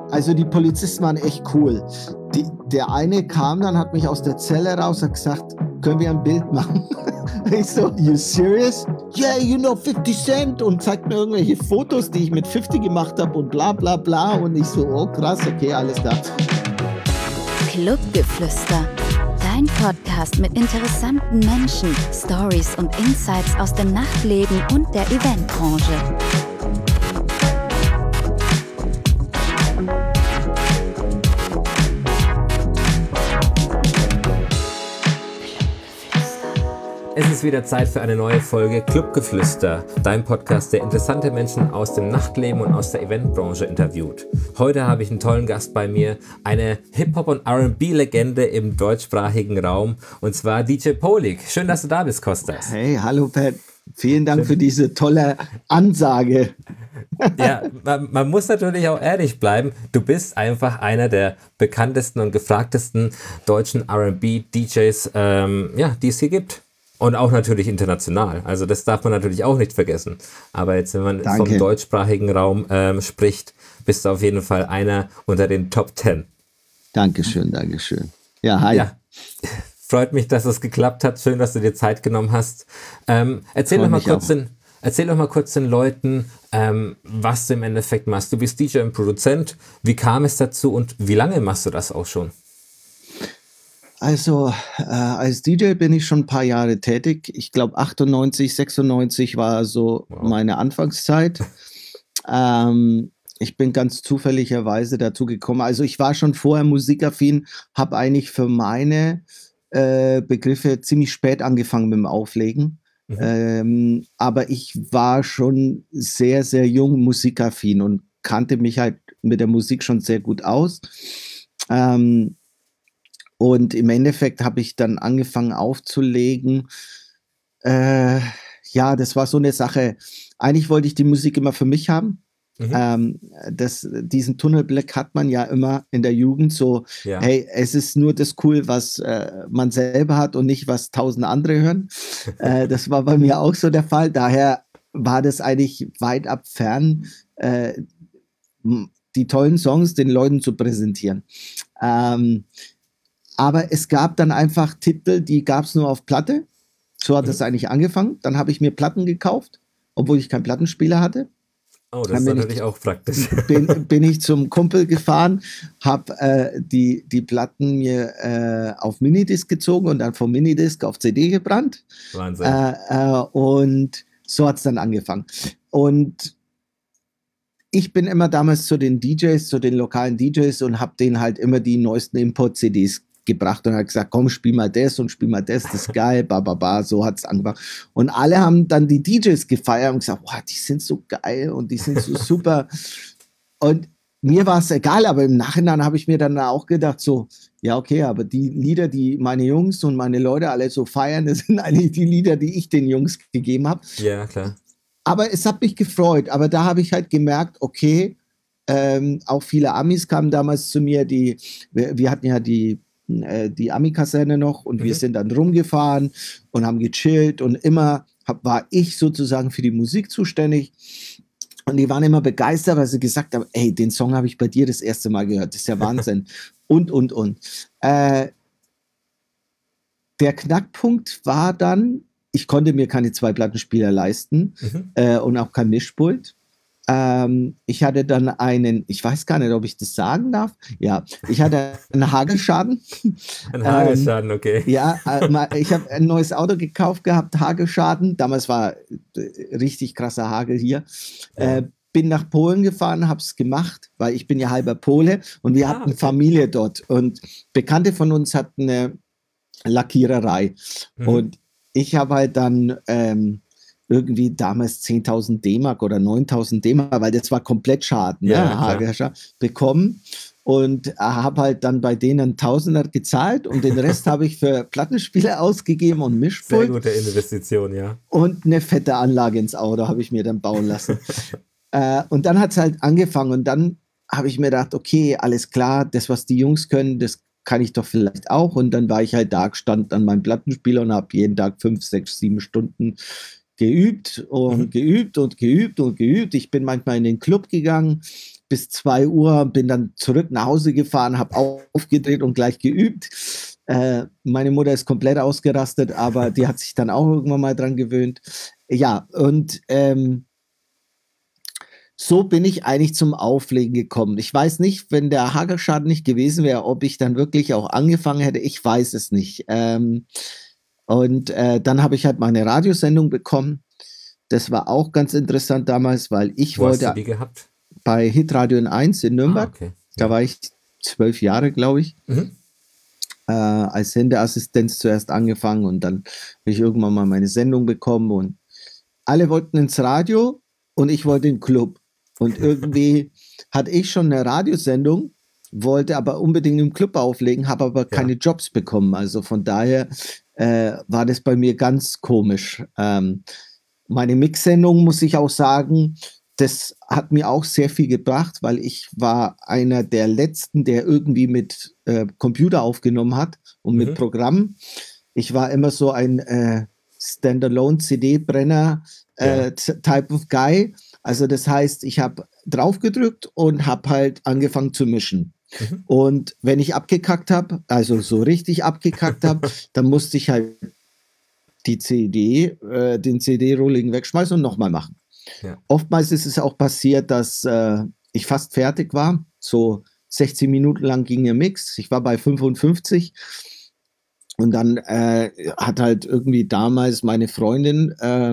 Also die Polizisten waren echt cool. Der eine kam dann, hat mich aus der Zelle raus, hat gesagt, können wir ein Bild machen? Ich so, you serious? Yeah, you know 50 Cent und zeigt mir irgendwelche Fotos, die ich mit 50 gemacht habe und bla bla bla. Und ich so, oh krass, okay, alles klar. Clubgeflüster, dein Podcast mit interessanten Menschen, Stories und Insights aus dem Nachtleben und der Eventbranche. Es ist wieder Zeit für eine neue Folge Clubgeflüster, dein Podcast, der interessante Menschen aus dem Nachtleben und aus der Eventbranche interviewt. Heute habe ich einen tollen Gast bei mir, eine Hip-Hop- und R&B-Legende im deutschsprachigen Raum, und zwar DJ Polik. Schön, dass du da bist, Kostas. Hey, hallo Pat. Vielen Dank für diese tolle Ansage. Ja, man muss natürlich auch ehrlich bleiben. Du bist einfach einer der bekanntesten und gefragtesten deutschen R&B-DJs, die es hier gibt. Und auch natürlich international. Also das darf man natürlich auch nicht vergessen. Aber jetzt, wenn man vom deutschsprachigen Raum spricht, bist du auf jeden Fall einer unter den Top 10. Dankeschön, Dankeschön. Ja, hi. Ja. Freut mich, dass es geklappt hat. Schön, dass du dir Zeit genommen hast. Erzähl doch mal kurz den Leuten, was du im Endeffekt machst. Du bist DJ und Produzent. Wie kam es dazu und wie lange machst du das auch schon? Also als DJ bin ich schon ein paar Jahre tätig. Ich glaube 98, 96 war so meine Anfangszeit. Ich bin ganz zufälligerweise dazu gekommen. Also ich war schon vorher musikaffin, habe eigentlich für meine Begriffe ziemlich spät angefangen mit dem Auflegen. Aber ich war schon sehr, sehr jung musikaffin und kannte mich halt mit der Musik schon sehr gut aus. Und im Endeffekt habe ich dann angefangen aufzulegen. Das war so eine Sache. Eigentlich wollte ich die Musik immer für mich haben. Diesen Tunnelblick hat man ja immer in der Jugend so, hey, es ist nur das cool, was man selber hat und nicht, was 1000 andere hören. Das war bei mir auch so der Fall. Daher war das eigentlich weit ab fern, die tollen Songs den Leuten zu präsentieren. Aber es gab dann einfach Titel, die gab es nur auf Platte. So hat es eigentlich angefangen. Dann habe ich mir Platten gekauft, obwohl ich keinen Plattenspieler hatte. Oh, das ist natürlich auch praktisch. Bin ich zum Kumpel gefahren, habe die Platten mir auf Minidisc gezogen und dann vom Minidisc auf CD gebrannt. Wahnsinn. Und so hat es dann angefangen. Und ich bin immer damals zu den DJs, zu den lokalen DJs und habe denen halt immer die neuesten Import-CDs gebracht und hat gesagt, komm, spiel mal das und spiel mal das ist geil, so hat es angefangen. Und alle haben dann die DJs gefeiert und gesagt, wow, die sind so geil und die sind so super. Und mir war es egal, aber im Nachhinein habe ich mir dann auch gedacht, so, ja, okay, aber die Lieder, die meine Jungs und meine Leute alle so feiern, das sind eigentlich die Lieder, die ich den Jungs gegeben habe. Ja, klar. Aber es hat mich gefreut, aber da habe ich halt gemerkt, okay, auch viele Amis kamen damals zu mir, wir hatten ja die Ami-Kaserne noch und wir sind dann rumgefahren und haben gechillt und immer war ich sozusagen für die Musik zuständig und die waren immer begeistert, weil sie gesagt haben, ey, den Song habe ich bei dir das erste Mal gehört, das ist ja Wahnsinn und. Der Knackpunkt war dann, ich konnte mir keine 2 Plattenspieler leisten und auch kein Mischpult. Ich hatte dann ich weiß gar nicht, ob ich das sagen darf. Ja, ich hatte einen Hagelschaden. Ein Hagelschaden, okay. Ja, ich habe ein neues Auto gekauft gehabt, Hagelschaden. Damals war richtig krasser Hagel hier. Bin nach Polen gefahren, habe es gemacht, weil ich bin ja halber Pole und wir hatten Familie dort. Und Bekannte von uns hatten eine Lackiererei. Und ich habe halt dann irgendwie damals 10.000 D-Mark oder 9.000 D-Mark, weil das war komplett Schaden, bekommen und habe halt dann bei denen einen Tausender gezahlt und den Rest habe ich für Plattenspieler ausgegeben und Mischpult. Sehr gute Investition, ja. Und eine fette Anlage ins Auto habe ich mir dann bauen lassen. Und dann hat es halt angefangen und dann habe ich mir gedacht, okay, alles klar, das, was die Jungs können, das kann ich doch vielleicht auch. Und dann war ich halt da, stand an meinem Plattenspieler und habe jeden Tag 5, 6, 7 Stunden geübt und geübt und geübt und geübt. Ich bin manchmal in den Club gegangen bis 2 Uhr, bin dann zurück nach Hause gefahren, habe aufgedreht und gleich geübt. Meine Mutter ist komplett ausgerastet, aber die hat sich dann auch irgendwann mal dran gewöhnt. Ja, und so bin ich eigentlich zum Auflegen gekommen. Ich weiß nicht, wenn der Hagelschaden nicht gewesen wäre, ob ich dann wirklich auch angefangen hätte. Ich weiß es nicht. Dann habe ich halt meine Radiosendung bekommen. Das war auch ganz interessant damals, weil ich wollte hast du die gehabt? Bei Hitradio N1 in Nürnberg. Okay. Da war ich 12 Jahre, glaube ich. Als Sendeassistenz zuerst angefangen und dann habe ich irgendwann mal meine Sendung bekommen und alle wollten ins Radio und ich wollte in den Club. Und irgendwie hatte ich schon eine Radiosendung, wollte aber unbedingt im Club auflegen, habe aber keine Jobs bekommen. Also von daher war das bei mir ganz komisch. Meine Mix-Sendung, muss ich auch sagen, das hat mir auch sehr viel gebracht, weil ich war einer der Letzten, der irgendwie mit Computer aufgenommen hat und mit Programmen. Ich war immer so ein Standalone-CD-Brenner Type of Guy. Also das heißt, ich habe drauf gedrückt und habe halt angefangen zu mischen. Und wenn ich abgekackt habe, also so richtig abgekackt habe, dann musste ich halt den CD-Rolling wegschmeißen und nochmal machen. Ja. Oftmals ist es auch passiert, dass ich fast fertig war. So 16 Minuten lang ging der Mix. Ich war bei 55. Und dann hat halt irgendwie damals meine Freundin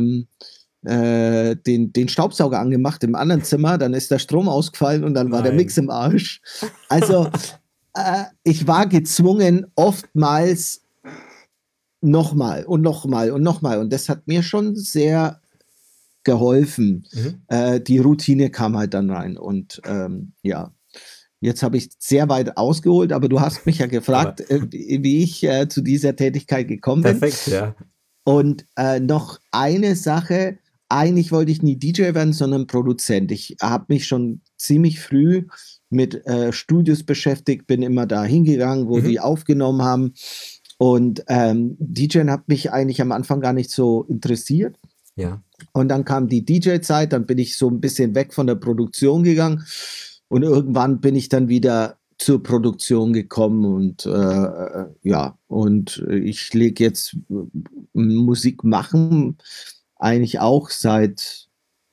den Staubsauger angemacht im anderen Zimmer, dann ist der Strom ausgefallen und dann war der Mix im Arsch. Also ich war gezwungen, oftmals nochmal und nochmal und nochmal und das hat mir schon sehr geholfen. Die Routine kam halt dann rein und ja, jetzt habe ich sehr weit ausgeholt, aber du hast mich ja gefragt, wie ich zu dieser Tätigkeit gekommen bin. Perfekt, ja. Und noch eine Sache, eigentlich wollte ich nie DJ werden, sondern Produzent. Ich habe mich schon ziemlich früh mit Studios beschäftigt, bin immer da hingegangen, wo die aufgenommen haben. Und DJing hat mich eigentlich am Anfang gar nicht so interessiert. Ja. Und dann kam die DJ-Zeit, dann bin ich so ein bisschen weg von der Produktion gegangen. Und irgendwann bin ich dann wieder zur Produktion gekommen und ja, und ich lege jetzt Musik machen eigentlich auch seit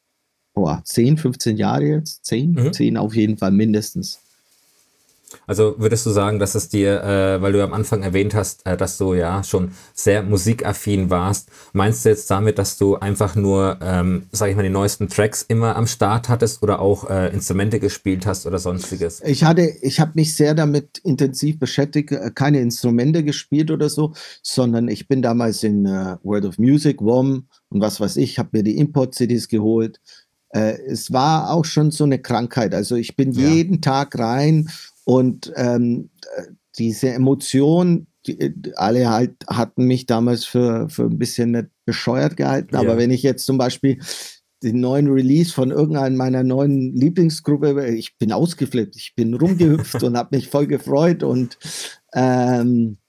10, 15 Jahre jetzt, 10 auf jeden Fall mindestens. Also würdest du sagen, dass es dir, weil du am Anfang erwähnt hast, dass du ja schon sehr musikaffin warst, meinst du jetzt damit, dass du einfach nur, sag ich mal, die neuesten Tracks immer am Start hattest oder auch Instrumente gespielt hast oder sonstiges? Ich habe mich sehr damit intensiv beschäftigt, keine Instrumente gespielt oder so, sondern ich bin damals in World of Music, WOM und was weiß ich, habe mir die Import-CDs geholt. Es war auch schon so eine Krankheit, also ich bin jeden Tag rein. Und diese Emotion, alle halt hatten mich damals für ein bisschen nicht bescheuert gehalten. Aber wenn ich jetzt zum Beispiel den neuen Release von irgendeiner meiner neuen Lieblingsgruppe, ich bin ausgeflippt, ich bin rumgehüpft und habe mich voll gefreut. Und ja,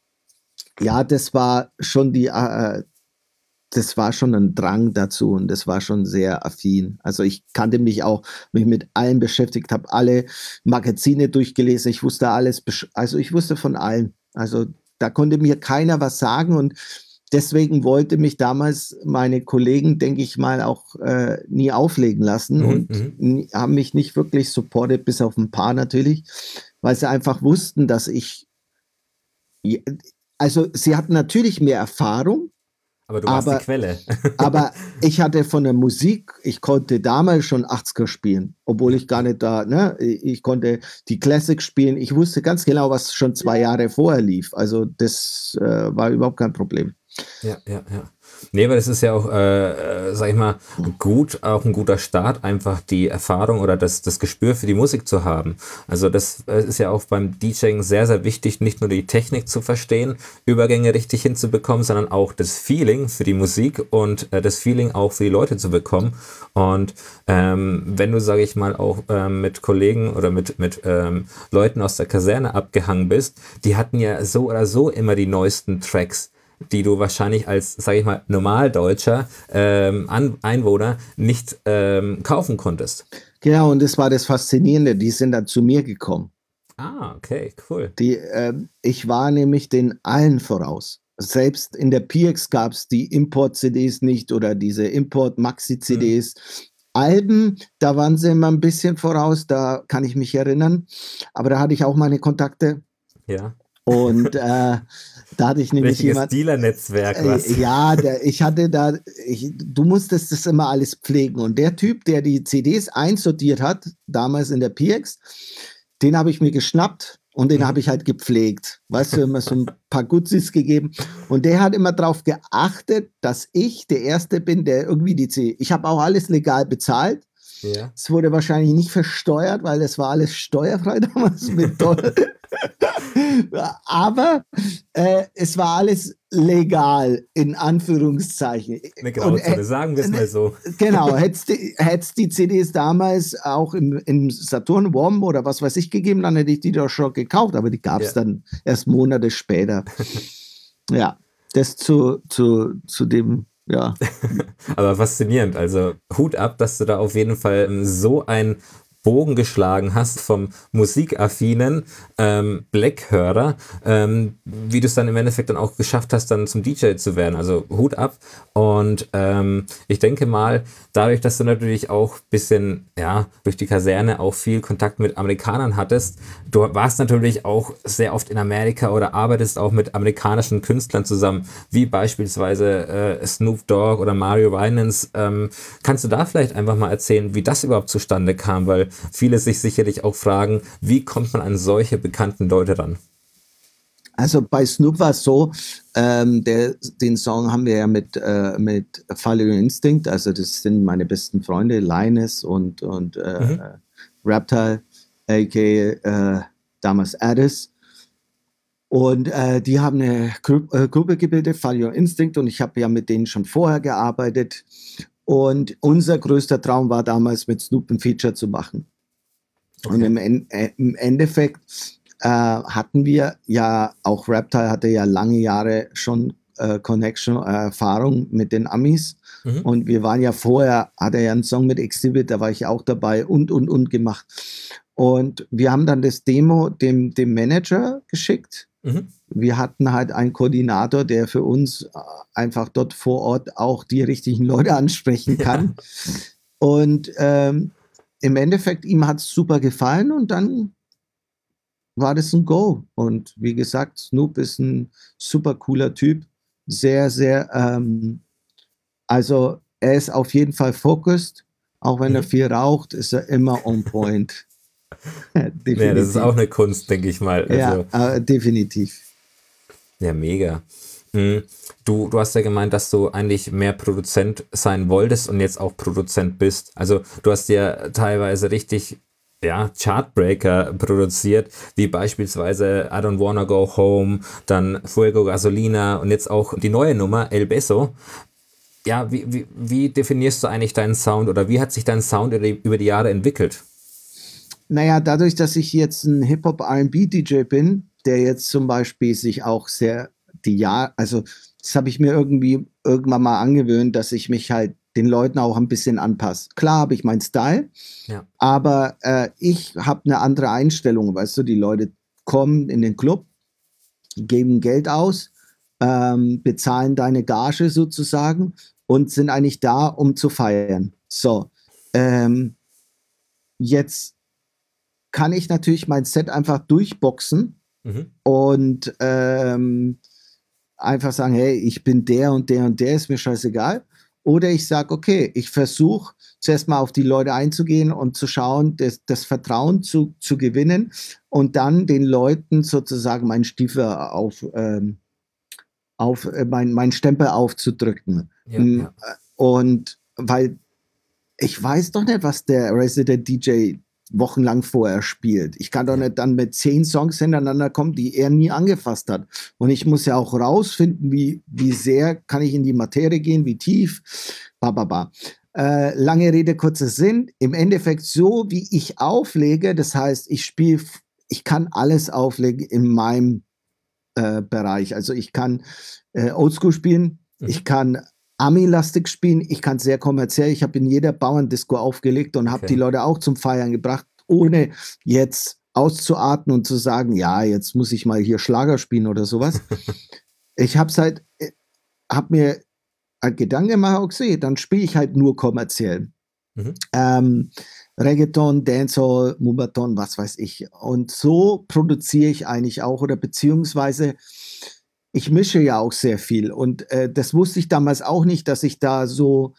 das war schon das war schon ein Drang dazu und das war schon sehr affin. Also ich kannte mich mit allem beschäftigt, habe alle Magazine durchgelesen, ich wusste alles, also ich wusste von allem. Also da konnte mir keiner was sagen und deswegen wollte mich damals meine Kollegen, denke ich mal, auch nie auflegen lassen und haben mich nicht wirklich supportet, bis auf ein paar natürlich, weil sie einfach wussten, dass also sie hatten natürlich mehr Erfahrung, aber du warst die Quelle. Aber ich hatte von der Musik, ich konnte damals schon 80er spielen, obwohl ich gar nicht ich konnte die Classic spielen. Ich wusste ganz genau, was schon 2 Jahre vorher lief. Also das war überhaupt kein Problem. Ja. Nee, aber das ist ja auch, sag ich mal, auch ein guter Start, einfach die Erfahrung oder das Gespür für die Musik zu haben. Also das ist ja auch beim DJing sehr, sehr wichtig, nicht nur die Technik zu verstehen, Übergänge richtig hinzubekommen, sondern auch das Feeling für die Musik und das Feeling auch für die Leute zu bekommen. Und wenn du, sage ich mal, auch mit Kollegen oder mit Leuten aus der Kaserne abgehangen bist, die hatten ja so oder so immer die neuesten Tracks die du wahrscheinlich als, sage ich mal, Normaldeutscher Einwohner nicht kaufen konntest. Genau, und das war das Faszinierende, die sind dann zu mir gekommen. Ah, okay, cool. Ich war nämlich den allen voraus. Selbst in der PX gab es die Import-CDs nicht oder diese Import-Maxi-CDs. Alben, da waren sie immer ein bisschen voraus, da kann ich mich erinnern. Aber da hatte ich auch meine Kontakte. Ja. Und da hatte ich nämlich richtiges Dealer-Netzwerk, was? Ja, du musstest das immer alles pflegen. Und der Typ, der die CDs einsortiert hat, damals in der PX, den habe ich mir geschnappt und den habe ich halt gepflegt. Weißt du, immer so ein paar Gutsis gegeben. Und der hat immer darauf geachtet, dass ich der Erste bin, der irgendwie die CD. Ich habe auch alles legal bezahlt. Ja. Es wurde wahrscheinlich nicht versteuert, weil es war alles steuerfrei damals mit Dollar. Aber es war alles legal, in Anführungszeichen. Eine Grauzone, sagen wir es mal so. Genau, hätte es die CDs damals auch im Saturn, WOM oder was weiß ich gegeben, dann hätte ich die doch schon gekauft, aber die gab es dann erst Monate später. Ja, das zu dem, ja. Aber faszinierend, also Hut ab, dass du da auf jeden Fall so ein Bogen geschlagen hast vom musikaffinen Black-Hörer, wie du es dann im Endeffekt dann auch geschafft hast, dann zum DJ zu werden. Also Hut ab. Und ich denke mal, dadurch, dass du natürlich auch ein bisschen, ja, durch die Kaserne auch viel Kontakt mit Amerikanern hattest, du warst natürlich auch sehr oft in Amerika oder arbeitest auch mit amerikanischen Künstlern zusammen, wie beispielsweise Snoop Dogg oder Mario Winans. Kannst du da vielleicht einfach mal erzählen, wie das überhaupt zustande kam? Weil viele sich sicherlich auch fragen, wie kommt man an solche bekannten Leute ran? Also bei Snoop war es so, den Song haben wir ja mit Follow Your Instinct, also das sind meine besten Freunde, Linus und Reptile, a.k.a. damals Addis. Und die haben eine Gruppe gebildet, Follow Your Instinct, und ich habe ja mit denen schon vorher gearbeitet. Und unser größter Traum war damals, mit Snoop ein Feature zu machen. Okay. Und im Endeffekt hatten wir ja, auch Reptile hatte ja lange Jahre schon Erfahrung mit den Amis. Und wir waren ja vorher, hat er ja einen Song mit Exhibit, da war ich auch dabei und gemacht. Und wir haben dann das Demo dem Manager geschickt. Wir hatten halt einen Koordinator, der für uns einfach dort vor Ort auch die richtigen Leute ansprechen kann. Und im Endeffekt, ihm hat es super gefallen und dann war das ein Go. Und wie gesagt, Snoop ist ein super cooler Typ. Sehr, sehr, also er ist auf jeden Fall focused. Auch wenn er viel raucht, ist er immer on point. Ja, das ist auch eine Kunst, denke ich mal. Also, ja, definitiv. Ja, mega. Du hast ja gemeint, dass du eigentlich mehr Produzent sein wolltest und jetzt auch Produzent bist. Also du hast ja teilweise richtig Chartbreaker produziert, wie beispielsweise I Don't Wanna Go Home, dann Fuego Gasolina und jetzt auch die neue Nummer, El Beso. Ja, wie definierst du eigentlich deinen Sound oder wie hat sich dein Sound über die Jahre entwickelt? Naja, dadurch, dass ich jetzt ein Hip-Hop-R&B-DJ bin, der jetzt zum Beispiel sich auch sehr also das habe ich mir irgendwann mal angewöhnt, dass ich mich halt den Leuten auch ein bisschen anpasse. Klar habe ich meinen Style, aber ich habe eine andere Einstellung, weißt du, die Leute kommen in den Club, geben Geld aus, bezahlen deine Gage sozusagen und sind eigentlich da, um zu feiern. So, jetzt kann ich natürlich mein Set einfach durchboxen und einfach sagen, hey, ich bin der und der und der, ist mir scheißegal. Oder ich sage, okay, ich versuche zuerst mal auf die Leute einzugehen und zu schauen, das Vertrauen zu gewinnen und dann den Leuten sozusagen meinen Stiefel mein Stempel aufzudrücken. Ja. Und weil ich weiß doch nicht, was der Resident DJ wochenlang vorher spielt. Ich kann doch nicht dann mit 10 Songs hintereinander kommen, die er nie angefasst hat. Und ich muss ja auch rausfinden, wie sehr kann ich in die Materie gehen, wie tief. Lange Rede, kurzer Sinn. Im Endeffekt so, wie ich auflege, das heißt, ich kann alles auflegen in meinem Bereich. Also ich kann Oldschool spielen, ich kann Ami-lastig spielen, ich kann sehr kommerziell. Ich habe in jeder Bauerndisco aufgelegt und habe die Leute auch zum Feiern gebracht, ohne jetzt auszuatmen und zu sagen, ja, jetzt muss ich mal hier Schlager spielen oder sowas. Ich habe mir Gedanken gemacht, okay, dann spiele ich halt nur kommerziell. Reggaeton, Dancehall, Moombahton, was weiß ich. Und so produziere ich eigentlich auch, oder beziehungsweise ich mische ja auch sehr viel. Und das wusste ich damals auch nicht, dass ich da so,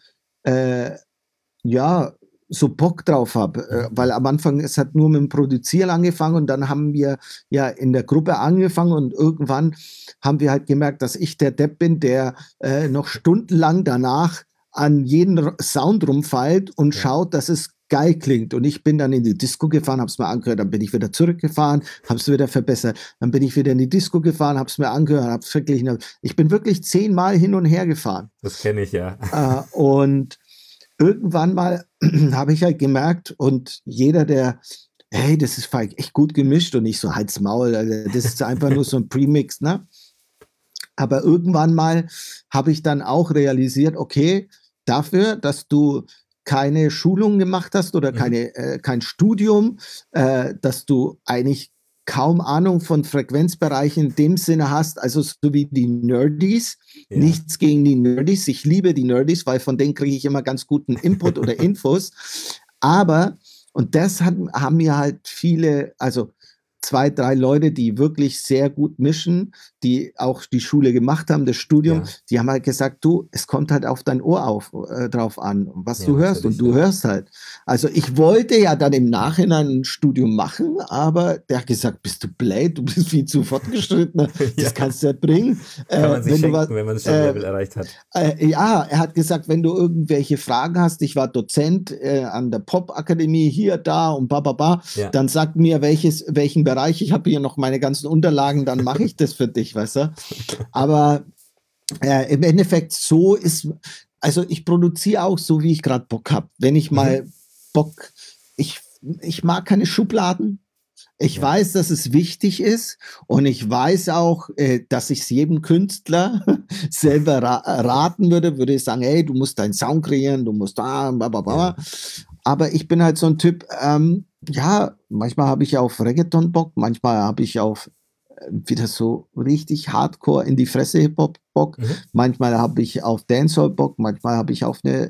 so Bock drauf habe. Weil am Anfang, es hat nur mit dem Produzieren angefangen und dann haben wir ja in der Gruppe angefangen und irgendwann haben wir halt gemerkt, dass ich der Depp bin, der noch stundenlang danach an jeden Sound rumfeilt und schaut, dass es geil klingt. Und ich bin dann in die Disco gefahren, habe es mir angehört, dann bin ich wieder zurückgefahren, habe es wieder verbessert. Dann bin ich wieder in die Disco gefahren, habe es mir angehört, habe es verglichen. Ich bin wirklich 10-mal hin und her gefahren. Das kenne ich ja. Und irgendwann mal habe ich halt gemerkt und jeder, hey, das ist echt gut gemischt und nicht so Hals Maul, das ist einfach nur so ein Premix, ne? Aber irgendwann mal habe ich dann auch realisiert, okay, dafür, dass du keine Schulung gemacht hast oder kein Studium, dass du eigentlich kaum Ahnung von Frequenzbereichen in dem Sinne hast, also so wie die Nerdies. Ja. Nichts gegen die Nerdies. Ich liebe die Nerdies, weil von denen kriege ich immer ganz guten Input oder Infos. Aber, und das haben mir halt viele, also 2, 3 Leute, die wirklich sehr gut mischen, die auch die Schule gemacht haben, das Studium, die haben halt gesagt, du, es kommt halt auf dein Ohr drauf an, was du hörst und du hörst halt. Also ich wollte ja dann im Nachhinein ein Studium machen, aber der hat gesagt, bist du blöd, du bist viel zu fortgeschritten, das kannst du nicht bringen. Kann man sich schenken, wenn man das Level erreicht hat. Ja, er hat gesagt, wenn du irgendwelche Fragen hast, ich war Dozent an der Popakademie hier, da und dann sag mir, welchen Bereich, ich habe hier noch meine ganzen Unterlagen, dann mache ich das für dich, weißt du? Aber im Endeffekt so ist, also ich produziere auch so, wie ich gerade Bock habe. Wenn ich mal Bock, ich mag keine Schubladen. Ich weiß, dass es wichtig ist und ich weiß auch, dass ich es jedem Künstler selber raten würde ich sagen, hey, du musst deinen Sound kreieren, du musst da, blablabla. Aber ich bin halt so ein Typ, manchmal habe ich auf Reggaeton Bock, manchmal habe ich auf wieder so richtig Hardcore in die Fresse Hip-Hop Bock, manchmal habe ich auf Dancehall Bock, manchmal habe ich auf eine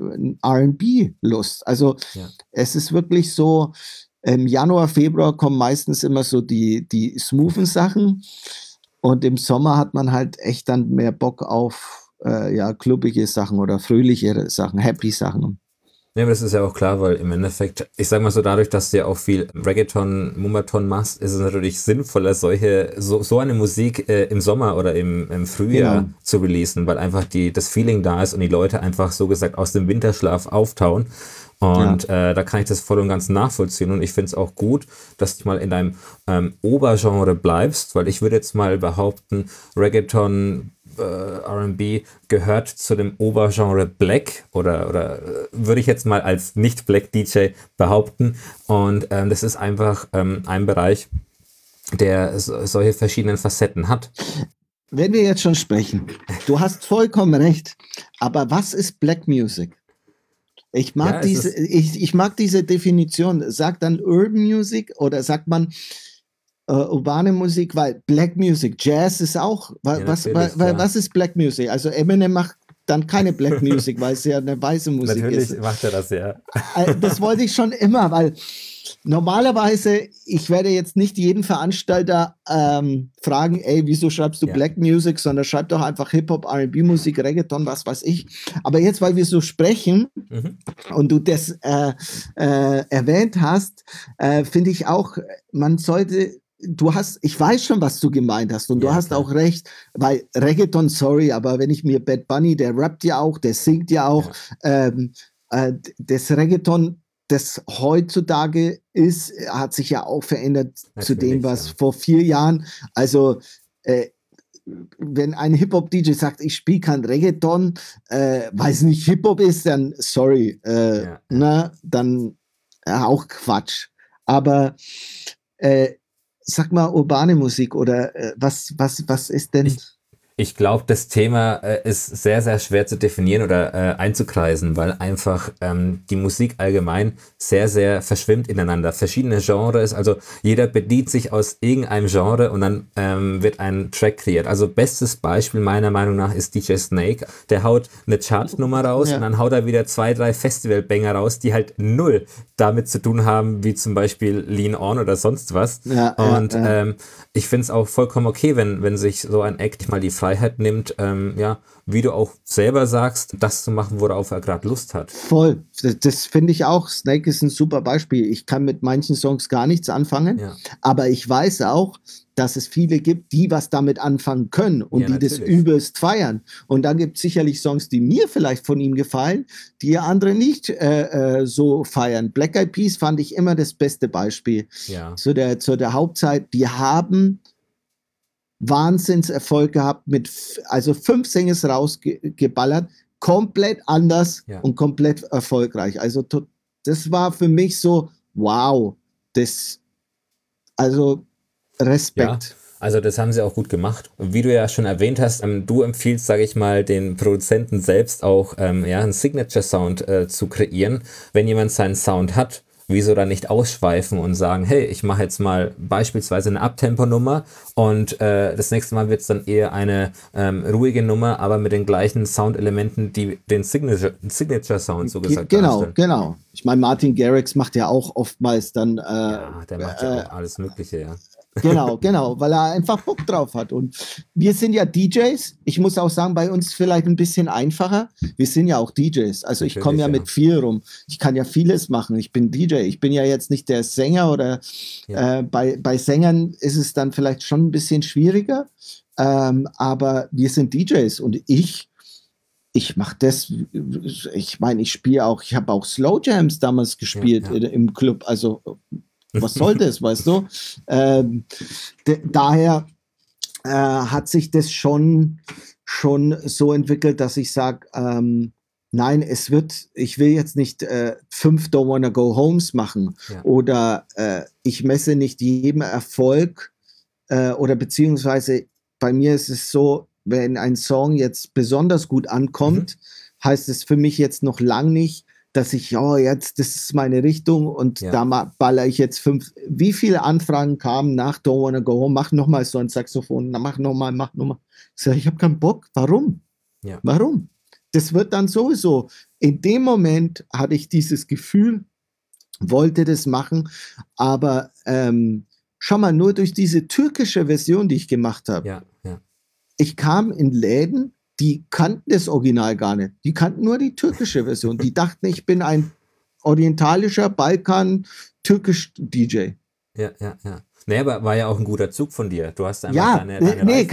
R&B Lust. Also es ist wirklich so, im Januar, Februar kommen meistens immer so die smoothen Sachen und im Sommer hat man halt echt dann mehr Bock auf klubbige Sachen oder fröhlichere Sachen, happy Sachen. Ja, aber das ist ja auch klar, weil im Endeffekt, ich sag mal so, dadurch, dass du ja auch viel Reggaeton, Moombahton machst, ist es natürlich sinnvoller, so eine Musik im Sommer oder im Frühjahr zu releasen, weil einfach das Feeling da ist und die Leute einfach so gesagt aus dem Winterschlaf auftauen. Und da kann ich das voll und ganz nachvollziehen und ich finde es auch gut, dass du mal in deinem Obergenre bleibst, weil ich würde jetzt mal behaupten, Reggaeton, R&B gehört zu dem Obergenre Black oder würde ich jetzt mal als Nicht-Black-DJ behaupten und das ist einfach ein Bereich, der solche verschiedenen Facetten hat. Wenn wir jetzt schon sprechen, du hast vollkommen recht, aber was ist Black Music? Ich mag ich mag diese Definition. Sagt dann Urban Music oder sagt man urbane Musik, weil Black Music, Jazz ist auch, was ist Black Music? Also Eminem macht dann keine Black Music, weil es ja eine weiße Musik ist. Natürlich macht er das, ja. Das wollte ich schon immer, weil normalerweise, ich werde jetzt nicht jeden Veranstalter fragen, ey, wieso schreibst du Black Music, sondern schreib doch einfach Hip-Hop, R&B-Musik, Reggaeton, was weiß ich. Aber jetzt, weil wir so sprechen und du das erwähnt hast, finde ich auch, man sollte ich weiß schon, was du gemeint hast und du hast auch recht, weil Reggaeton, sorry, aber wenn ich mir Bad Bunny, der rappt ja auch, der singt ja auch, das Reggaeton, das heutzutage ist, hat sich ja auch verändert zu dem, was vor 4 Jahren, also wenn ein Hip-Hop-DJ sagt, ich spiele kein Reggaeton, weil es nicht Hip-Hop ist, dann sorry, dann auch Quatsch. Aber sag mal, urbane Musik oder was ist denn? Ich glaube, das Thema ist sehr, sehr schwer zu definieren oder einzukreisen, weil einfach die Musik allgemein sehr, sehr verschwimmt ineinander. Verschiedene Genres, also jeder bedient sich aus irgendeinem Genre und dann wird ein Track kreiert. Also bestes Beispiel meiner Meinung nach ist DJ Snake. Der haut eine Chartnummer raus und dann haut er wieder 2, 3 Festivalbanger raus, die halt null damit zu tun haben, wie zum Beispiel Lean On oder sonst was. Ich finde es auch vollkommen okay, wenn sich so ein Act mal die Freiheit nimmt, wie du auch selber sagst, das zu machen, worauf er gerade Lust hat. Voll, das finde ich auch. Snake ist ein super Beispiel. Ich kann mit manchen Songs gar nichts anfangen, aber ich weiß auch, dass es viele gibt, die was damit anfangen können und die das übelst feiern. Und dann gibt es sicherlich Songs, die mir vielleicht von ihm gefallen, die andere nicht so feiern. Black Eyed Peas fand ich immer das beste Beispiel. Ja. Zu der Hauptzeit, die haben Wahnsinnserfolg gehabt, also 5 Singles rausgeballert, komplett anders und komplett erfolgreich. Also das war für mich so, wow, Respekt. Ja, also das haben sie auch gut gemacht. Und wie du ja schon erwähnt hast, du empfiehlst, sage ich mal, den Produzenten selbst auch einen Signature-Sound zu kreieren. Wenn jemand seinen Sound hat, wieso dann nicht ausschweifen und sagen, hey, ich mache jetzt mal beispielsweise eine Abtempo-Nummer und das nächste Mal wird es dann eher eine ruhige Nummer, aber mit den gleichen Soundelementen, die den Signature-Sound so gesagt darstellen. Genau. Ich meine, Martin Garrix macht ja auch oftmals dann der macht ja auch alles Mögliche, ja. Genau, weil er einfach Bock drauf hat. Und wir sind ja DJs. Ich muss auch sagen, bei uns vielleicht ein bisschen einfacher. Wir sind ja auch DJs. Also ich komme ja mit viel rum. Ich kann ja vieles machen. Ich bin DJ. Ich bin ja jetzt nicht der Sänger oder bei Sängern ist es dann vielleicht schon ein bisschen schwieriger. Aber wir sind DJs und ich mache das, ich meine, ich habe auch Slow Jams damals gespielt im Club. Also was soll das, weißt du? Daher hat sich das schon so entwickelt, dass ich sage, nein, ich will jetzt nicht 5 Don't Wanna Go Homes machen oder ich messe nicht jedem Erfolg oder beziehungsweise bei mir ist es so, wenn ein Song jetzt besonders gut ankommt, heißt es für mich jetzt noch lang nicht, dass ich, jetzt, das ist meine Richtung und da baller ich jetzt 5. Wie viele Anfragen kamen nach Don't Wanna Go Home? Mach nochmal so ein Saxophon, mach nochmal. Ich sage, ich habe keinen Bock. Warum? Ja. Warum? Das wird dann sowieso. In dem Moment hatte ich dieses Gefühl, wollte das machen, aber schau mal, nur durch diese türkische Version, die ich gemacht habe. Ich kam in Läden, die kannten das Original gar nicht. Die kannten nur die türkische Version. Die dachten, ich bin ein orientalischer Balkan-Türkisch-DJ. Ja. Nee, aber war ja auch ein guter Zug von dir. Du hast einfach deine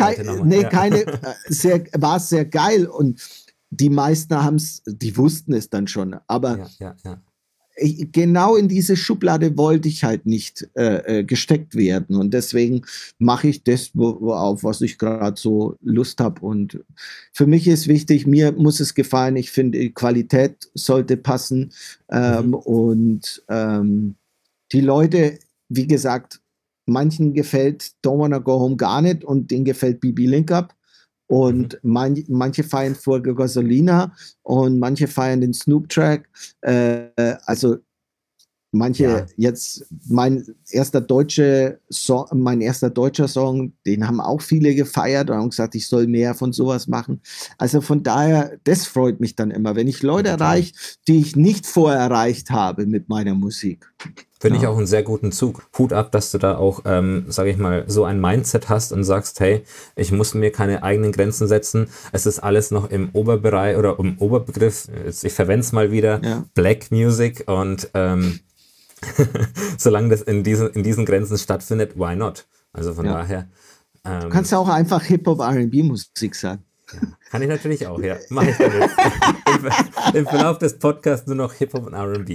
war sehr geil und die meisten die wussten es dann schon. Aber genau in diese Schublade wollte ich halt nicht gesteckt werden. Und deswegen mache ich das, auf was ich gerade so Lust habe. Und für mich ist wichtig, mir muss es gefallen. Ich finde, die Qualität sollte passen. Und die Leute, wie gesagt, manchen gefällt Don't Wanna Go Home gar nicht und denen gefällt BB Link Up. Und manche feiern Fuego Gasolina und manche feiern den Snoop-Track. Also manche jetzt, mein erster deutscher Song, den haben auch viele gefeiert und haben gesagt, ich soll mehr von sowas machen. Also von daher, das freut mich dann immer, wenn ich Leute erreiche, die ich nicht vorher erreicht habe mit meiner Musik. Finde ich auch einen sehr guten Zug. Hut ab, dass du da auch, sage ich mal, so ein Mindset hast und sagst, hey, ich muss mir keine eigenen Grenzen setzen. Es ist alles noch im Oberbereich oder im Oberbegriff, ich verwende es mal wieder, Black Music und solange das in diesen Grenzen stattfindet, why not? Also von daher. Du kannst ja auch einfach Hip-Hop R&B-Musik sagen. Ja, kann ich natürlich auch, ja. Mache ich dann jetzt. Im Verlauf des Podcasts nur noch Hip-Hop und R&B.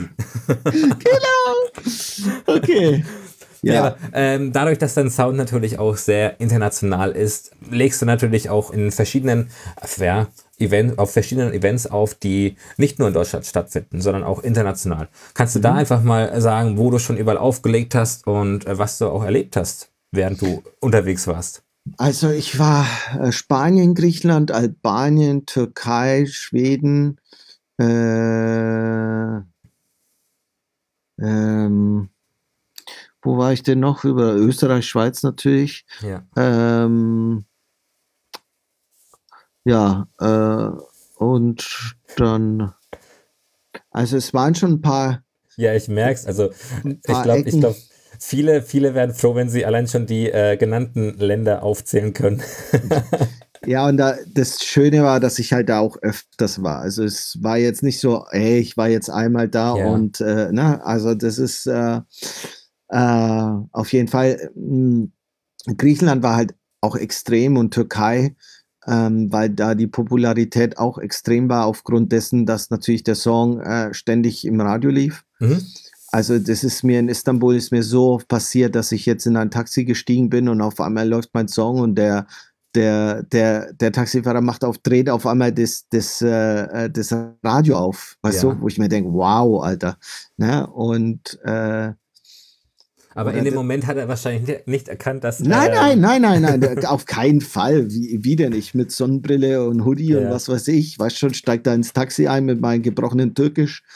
Genau. Okay. Ja, aber dadurch, dass dein Sound natürlich auch sehr international ist, legst du natürlich auch in verschiedenen Events auf, die nicht nur in Deutschland stattfinden, sondern auch international. Kannst du da einfach mal sagen, wo du schon überall aufgelegt hast und was du auch erlebt hast während du unterwegs warst? Also ich war Spanien, Griechenland, Albanien, Türkei, Schweden, wo war ich denn noch? Über Österreich, Schweiz natürlich. Ja. Und dann, also es waren schon ein paar. Ja, ich merk's. Also ich glaube, Ecken. viele werden froh, wenn sie allein schon die genannten Länder aufzählen können. Ja, und das Schöne war, dass ich halt da auch öfters war. Also es war jetzt nicht so, hey, ich war jetzt einmal da und also das ist auf jeden Fall, Griechenland war halt auch extrem und Türkei, weil da die Popularität auch extrem war, aufgrund dessen, dass natürlich der Song ständig im Radio lief. Also das ist mir in Istanbul ist mir so oft passiert, dass ich jetzt in ein Taxi gestiegen bin und auf einmal läuft mein Song und der Taxifahrer dreht auf einmal das Radio auf, weißt du, wo ich mir denke, wow, Alter. Ne? Und aber in dem Moment hat er wahrscheinlich nicht erkannt, dass Nein, auf keinen Fall. Wie denn ich mit Sonnenbrille und Hoodie und was weiß ich, weißt schon, steig da ins Taxi ein mit meinem gebrochenen Türkisch.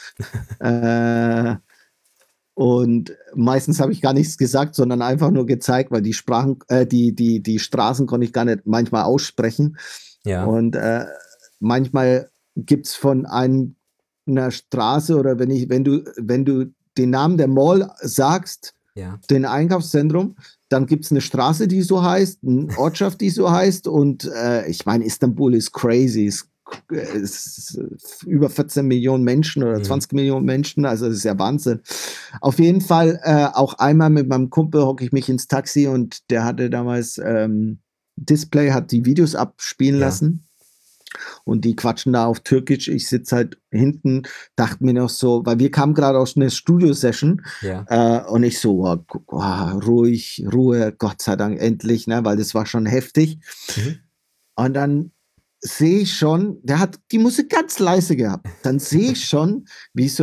Und meistens habe ich gar nichts gesagt, sondern einfach nur gezeigt, weil die Sprachen, die Straßen konnte ich gar nicht manchmal aussprechen. Ja. Und manchmal gibt es von einer Straße oder wenn du den Namen der Mall sagst, den Einkaufszentrum, dann gibt es eine Straße, die so heißt, eine Ortschaft, die so heißt. Und ich meine, Istanbul ist crazy, ist über 14 Millionen Menschen oder 20 Millionen Menschen, also das ist ja Wahnsinn. Auf jeden Fall, auch einmal mit meinem Kumpel hocke ich mich ins Taxi und der hatte damals Display, hat die Videos abspielen lassen und die quatschen da auf Türkisch. Ich sitze halt hinten, dachte mir noch so, weil wir kamen gerade aus einer Studio-Session und ich so, ruhig, Ruhe, Gott sei Dank, endlich, ne, weil das war schon heftig. Und dann sehe ich schon, der hat die Musik ganz leise gehabt. Dann sehe ich schon, wie so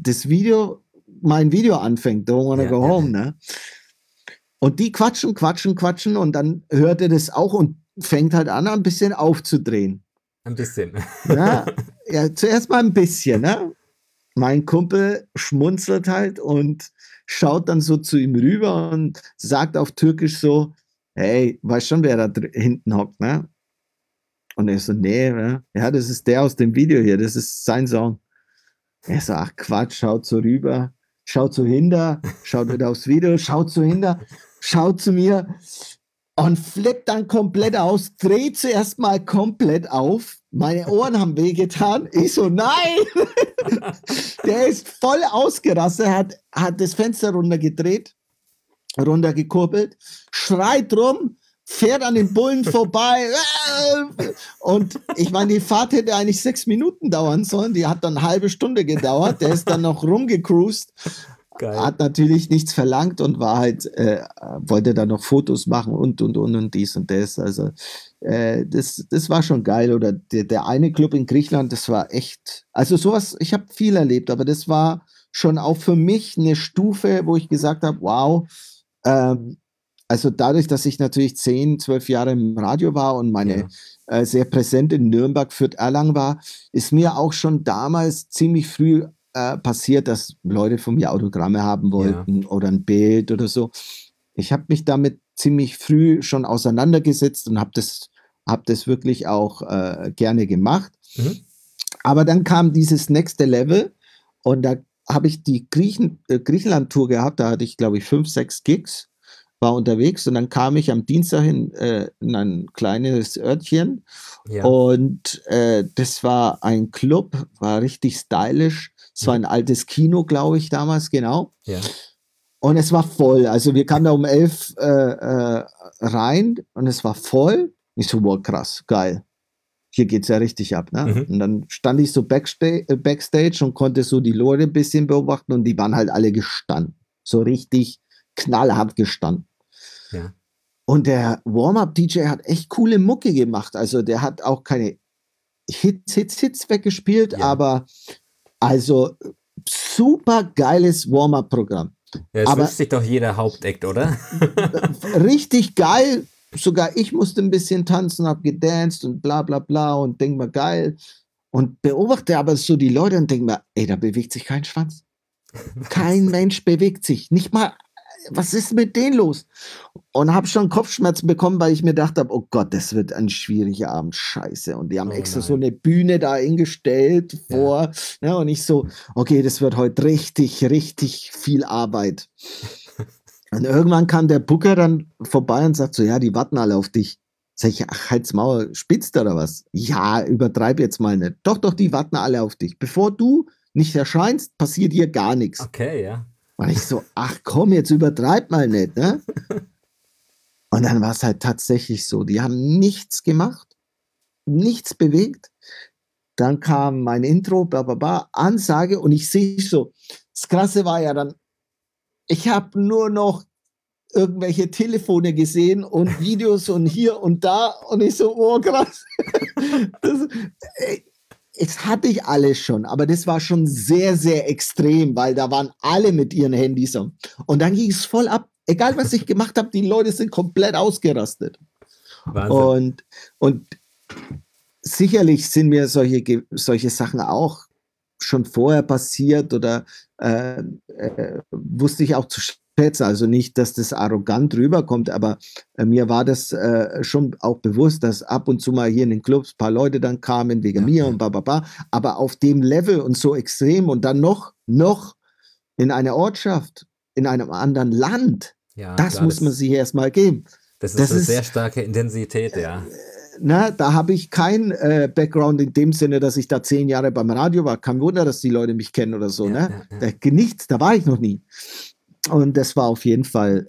mein Video anfängt, Don't Wanna Go Home, ne? Und die quatschen und dann hört er das auch und fängt halt an, ein bisschen aufzudrehen. Ein bisschen. Ja, zuerst mal ein bisschen, ne? Mein Kumpel schmunzelt halt und schaut dann so zu ihm rüber und sagt auf Türkisch so, hey, weißt schon, wer da hinten hockt, ne? Und er so, nee, ja, das ist der aus dem Video hier, das ist sein Song. Er so, ach Quatsch, schaut so rüber, schaut so hinter, schaut wieder aufs Video, schaut so hinter, schaut zu mir und flippt dann komplett aus, dreht zuerst mal komplett auf. Meine Ohren haben wehgetan. Ich so, nein! Der ist voll ausgerastet, hat das Fenster runtergedreht, runtergekurbelt, schreit rum, fährt an den Bullen vorbei und ich meine, die Fahrt hätte eigentlich 6 Minuten dauern sollen, die hat dann eine halbe Stunde gedauert, der ist dann noch rumgecruised, hat natürlich nichts verlangt und war halt, wollte dann noch Fotos machen und dies und das, also das war schon geil, oder der eine Club in Griechenland, das war echt, also sowas, ich habe viel erlebt, aber das war schon auch für mich eine Stufe, wo ich gesagt habe, wow, also dadurch, dass ich natürlich 10, 12 Jahre im Radio war und meine sehr präsent in Nürnberg, Fürth, Erlangen war, ist mir auch schon damals ziemlich früh passiert, dass Leute von mir Autogramme haben wollten oder ein Bild oder so. Ich habe mich damit ziemlich früh schon auseinandergesetzt und habe das wirklich auch gerne gemacht. Aber dann kam dieses nächste Level und da habe ich die Griechenland-Tour gehabt, da hatte ich, glaube ich, 5, 6 Gigs, war unterwegs und dann kam ich am Dienstag in ein kleines Örtchen und das war ein Club, war richtig stylisch. Es war ein altes Kino, glaube ich, damals, genau. Ja. Und es war voll. Also wir kamen da um 11 rein und es war voll. Ich so, wow, krass, geil. Hier geht's ja richtig ab. Ne? Und dann stand ich so Backstage und konnte so die Leute ein bisschen beobachten und die waren halt alle gestanden. So richtig knallhart gestanden. Ja. Und der Warm-Up-DJ hat echt coole Mucke gemacht. Also der hat auch keine Hits weggespielt, aber also super geiles Warm-Up-Programm. Ja, es Aber wünscht sich doch jeder Hauptakt, oder? richtig geil. Sogar ich musste ein bisschen tanzen, hab gedanced und bla bla bla und denk mal geil. Und beobachte aber so die Leute und denke mir, ey, da bewegt sich kein Schwanz. Kein Mensch bewegt sich. Nicht mal, was ist mit denen los? Und habe schon Kopfschmerzen bekommen, weil ich mir gedacht habe, oh Gott, das wird ein schwieriger Abend, scheiße. Und die haben extra so eine Bühne da hingestellt vor. Ja, und ich so, okay, das wird heute richtig, richtig viel Arbeit. Und irgendwann kam der Booker dann vorbei und sagt so, ja, die warten alle auf dich. Sag ich, ach, halt's Maul, spitzt oder was? Ja, übertreib jetzt mal nicht. Doch, die warten alle auf dich. Bevor du nicht erscheinst, passiert hier gar nichts. Okay, ja. Und ich so, ach komm, jetzt übertreib mal nicht, ne? Und dann war es halt tatsächlich so. Die haben nichts gemacht, nichts bewegt. Dann kam mein Intro, bla bla bla, Ansage und ich sehe so. Das Krasse war ja dann, ich habe nur noch irgendwelche Telefone gesehen und Videos und hier und da und ich so, oh krass. Das hatte ich alles schon, aber das war schon sehr, sehr extrem, weil da waren alle mit ihren Handys und dann ging es voll ab. Egal, was ich gemacht habe, die Leute sind komplett ausgerastet. Wahnsinn. Und sicherlich sind mir solche Sachen auch schon vorher passiert oder wusste ich auch zu schätzen. Also nicht, dass das arrogant rüberkommt, aber mir war das schon auch bewusst, dass ab und zu mal hier in den Clubs ein paar Leute dann kamen wegen mir und bababa. Aber auf dem Level und so extrem und dann noch in einer Ortschaft, in einem anderen Land, das muss man sich erstmal geben. Das ist eine sehr starke Intensität, ja. Da habe ich keinen Background in dem Sinne, dass ich da 10 Jahre beim Radio war. Kein Wunder, dass die Leute mich kennen oder so. Nichts, da war ich noch nie. Und das war auf jeden Fall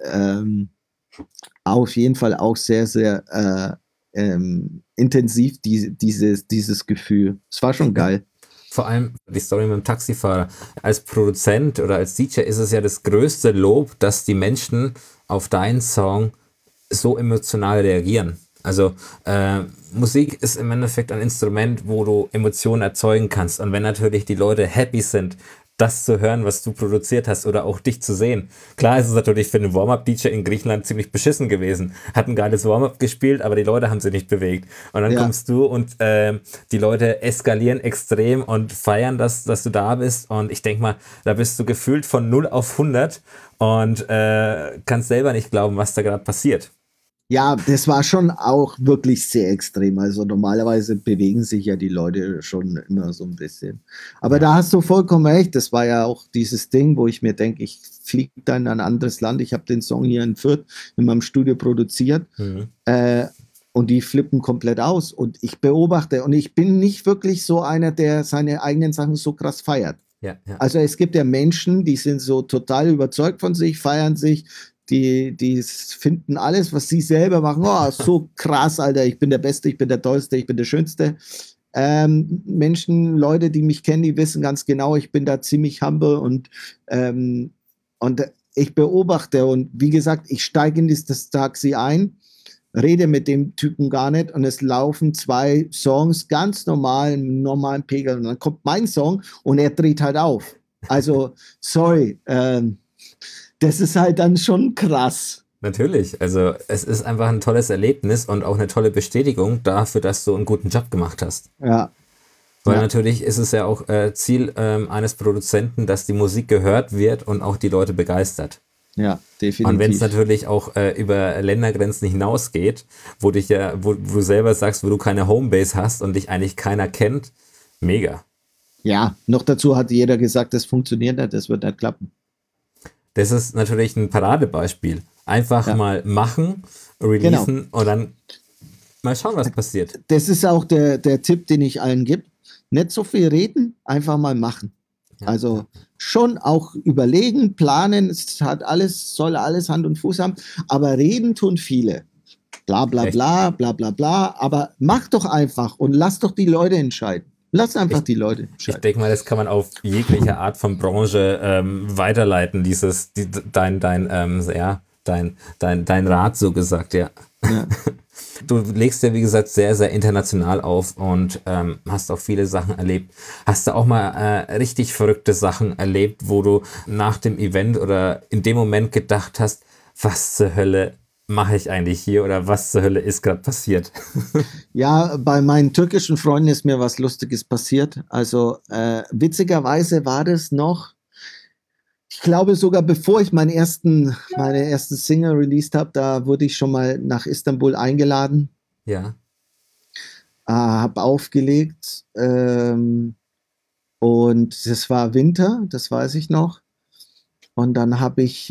auch sehr, sehr intensiv, dieses Gefühl. Es war schon geil. Vor allem die Story mit dem Taxifahrer. Als Produzent oder als DJ ist es ja das größte Lob, dass die Menschen auf deinen Song so emotional reagieren. Also Musik ist im Endeffekt ein Instrument, wo du Emotionen erzeugen kannst. Und wenn natürlich die Leute happy sind, das zu hören, was du produziert hast oder auch dich zu sehen. Klar ist es natürlich für einen Warm-Up-DJ in Griechenland ziemlich beschissen gewesen. Hat ein geiles Warm-Up gespielt, aber die Leute haben sich nicht bewegt. Und dann kommst du und die Leute eskalieren extrem und feiern, dass du da bist. Und ich denke mal, da bist du gefühlt von 0 auf 100 und kannst selber nicht glauben, was da gerade passiert. Ja, das war schon auch wirklich sehr extrem. Also normalerweise bewegen sich ja die Leute schon immer so ein bisschen. Aber da hast du vollkommen recht. Das war ja auch dieses Ding, wo ich mir denke, ich fliege dann in ein anderes Land. Ich habe den Song hier in Fürth in meinem Studio produziert. Und die flippen komplett aus. Und ich beobachte. Und ich bin nicht wirklich so einer, der seine eigenen Sachen so krass feiert. Ja. Also es gibt ja Menschen, die sind so total überzeugt von sich, feiern sich. Die finden alles, was sie selber machen, oh, so krass, Alter, ich bin der Beste, ich bin der Tollste, ich bin der Schönste. Menschen, Leute, die mich kennen, die wissen ganz genau, ich bin da ziemlich humble und ich beobachte und wie gesagt, ich steige in das Taxi ein, rede mit dem Typen gar nicht und es laufen 2 Songs ganz normal, im normalen Pegel und dann kommt mein Song und er dreht halt auf. Also, sorry, das ist halt dann schon krass. Natürlich, also es ist einfach ein tolles Erlebnis und auch eine tolle Bestätigung dafür, dass du einen guten Job gemacht hast. Ja. Weil natürlich ist es ja auch Ziel eines Produzenten, dass die Musik gehört wird und auch die Leute begeistert. Ja, definitiv. Und wenn es natürlich auch über Ländergrenzen hinausgeht, wo du selber sagst, wo du keine Homebase hast und dich eigentlich keiner kennt, mega. Ja, noch dazu hat jeder gesagt, das funktioniert nicht, das wird nicht klappen. Das ist natürlich ein Paradebeispiel. Einfach mal machen, releasen und dann mal schauen, was passiert. Das ist auch der Tipp, den ich allen gebe. Nicht so viel reden, einfach mal machen. Ja. Also schon auch überlegen, planen, soll alles Hand und Fuß haben, aber reden tun viele. Bla bla bla, bla bla bla, aber mach doch einfach und lass doch die Leute entscheiden. Lass einfach die Leute entscheiden. Ich denke mal, das kann man auf jegliche Art von Branche weiterleiten, dein Rat so gesagt, ja. Du legst ja, wie gesagt, sehr, sehr international auf und hast auch viele Sachen erlebt. Hast du auch mal richtig verrückte Sachen erlebt, wo du nach dem Event oder in dem Moment gedacht hast, was zur Hölle mache ich eigentlich hier oder was zur Hölle ist gerade passiert? Ja, bei meinen türkischen Freunden ist mir was Lustiges passiert. Also witzigerweise war das noch, ich glaube sogar bevor ich meine erste Single released habe, da wurde ich schon mal nach Istanbul eingeladen, Ja, habe aufgelegt und das war Winter, das weiß ich noch. Und dann habe ich,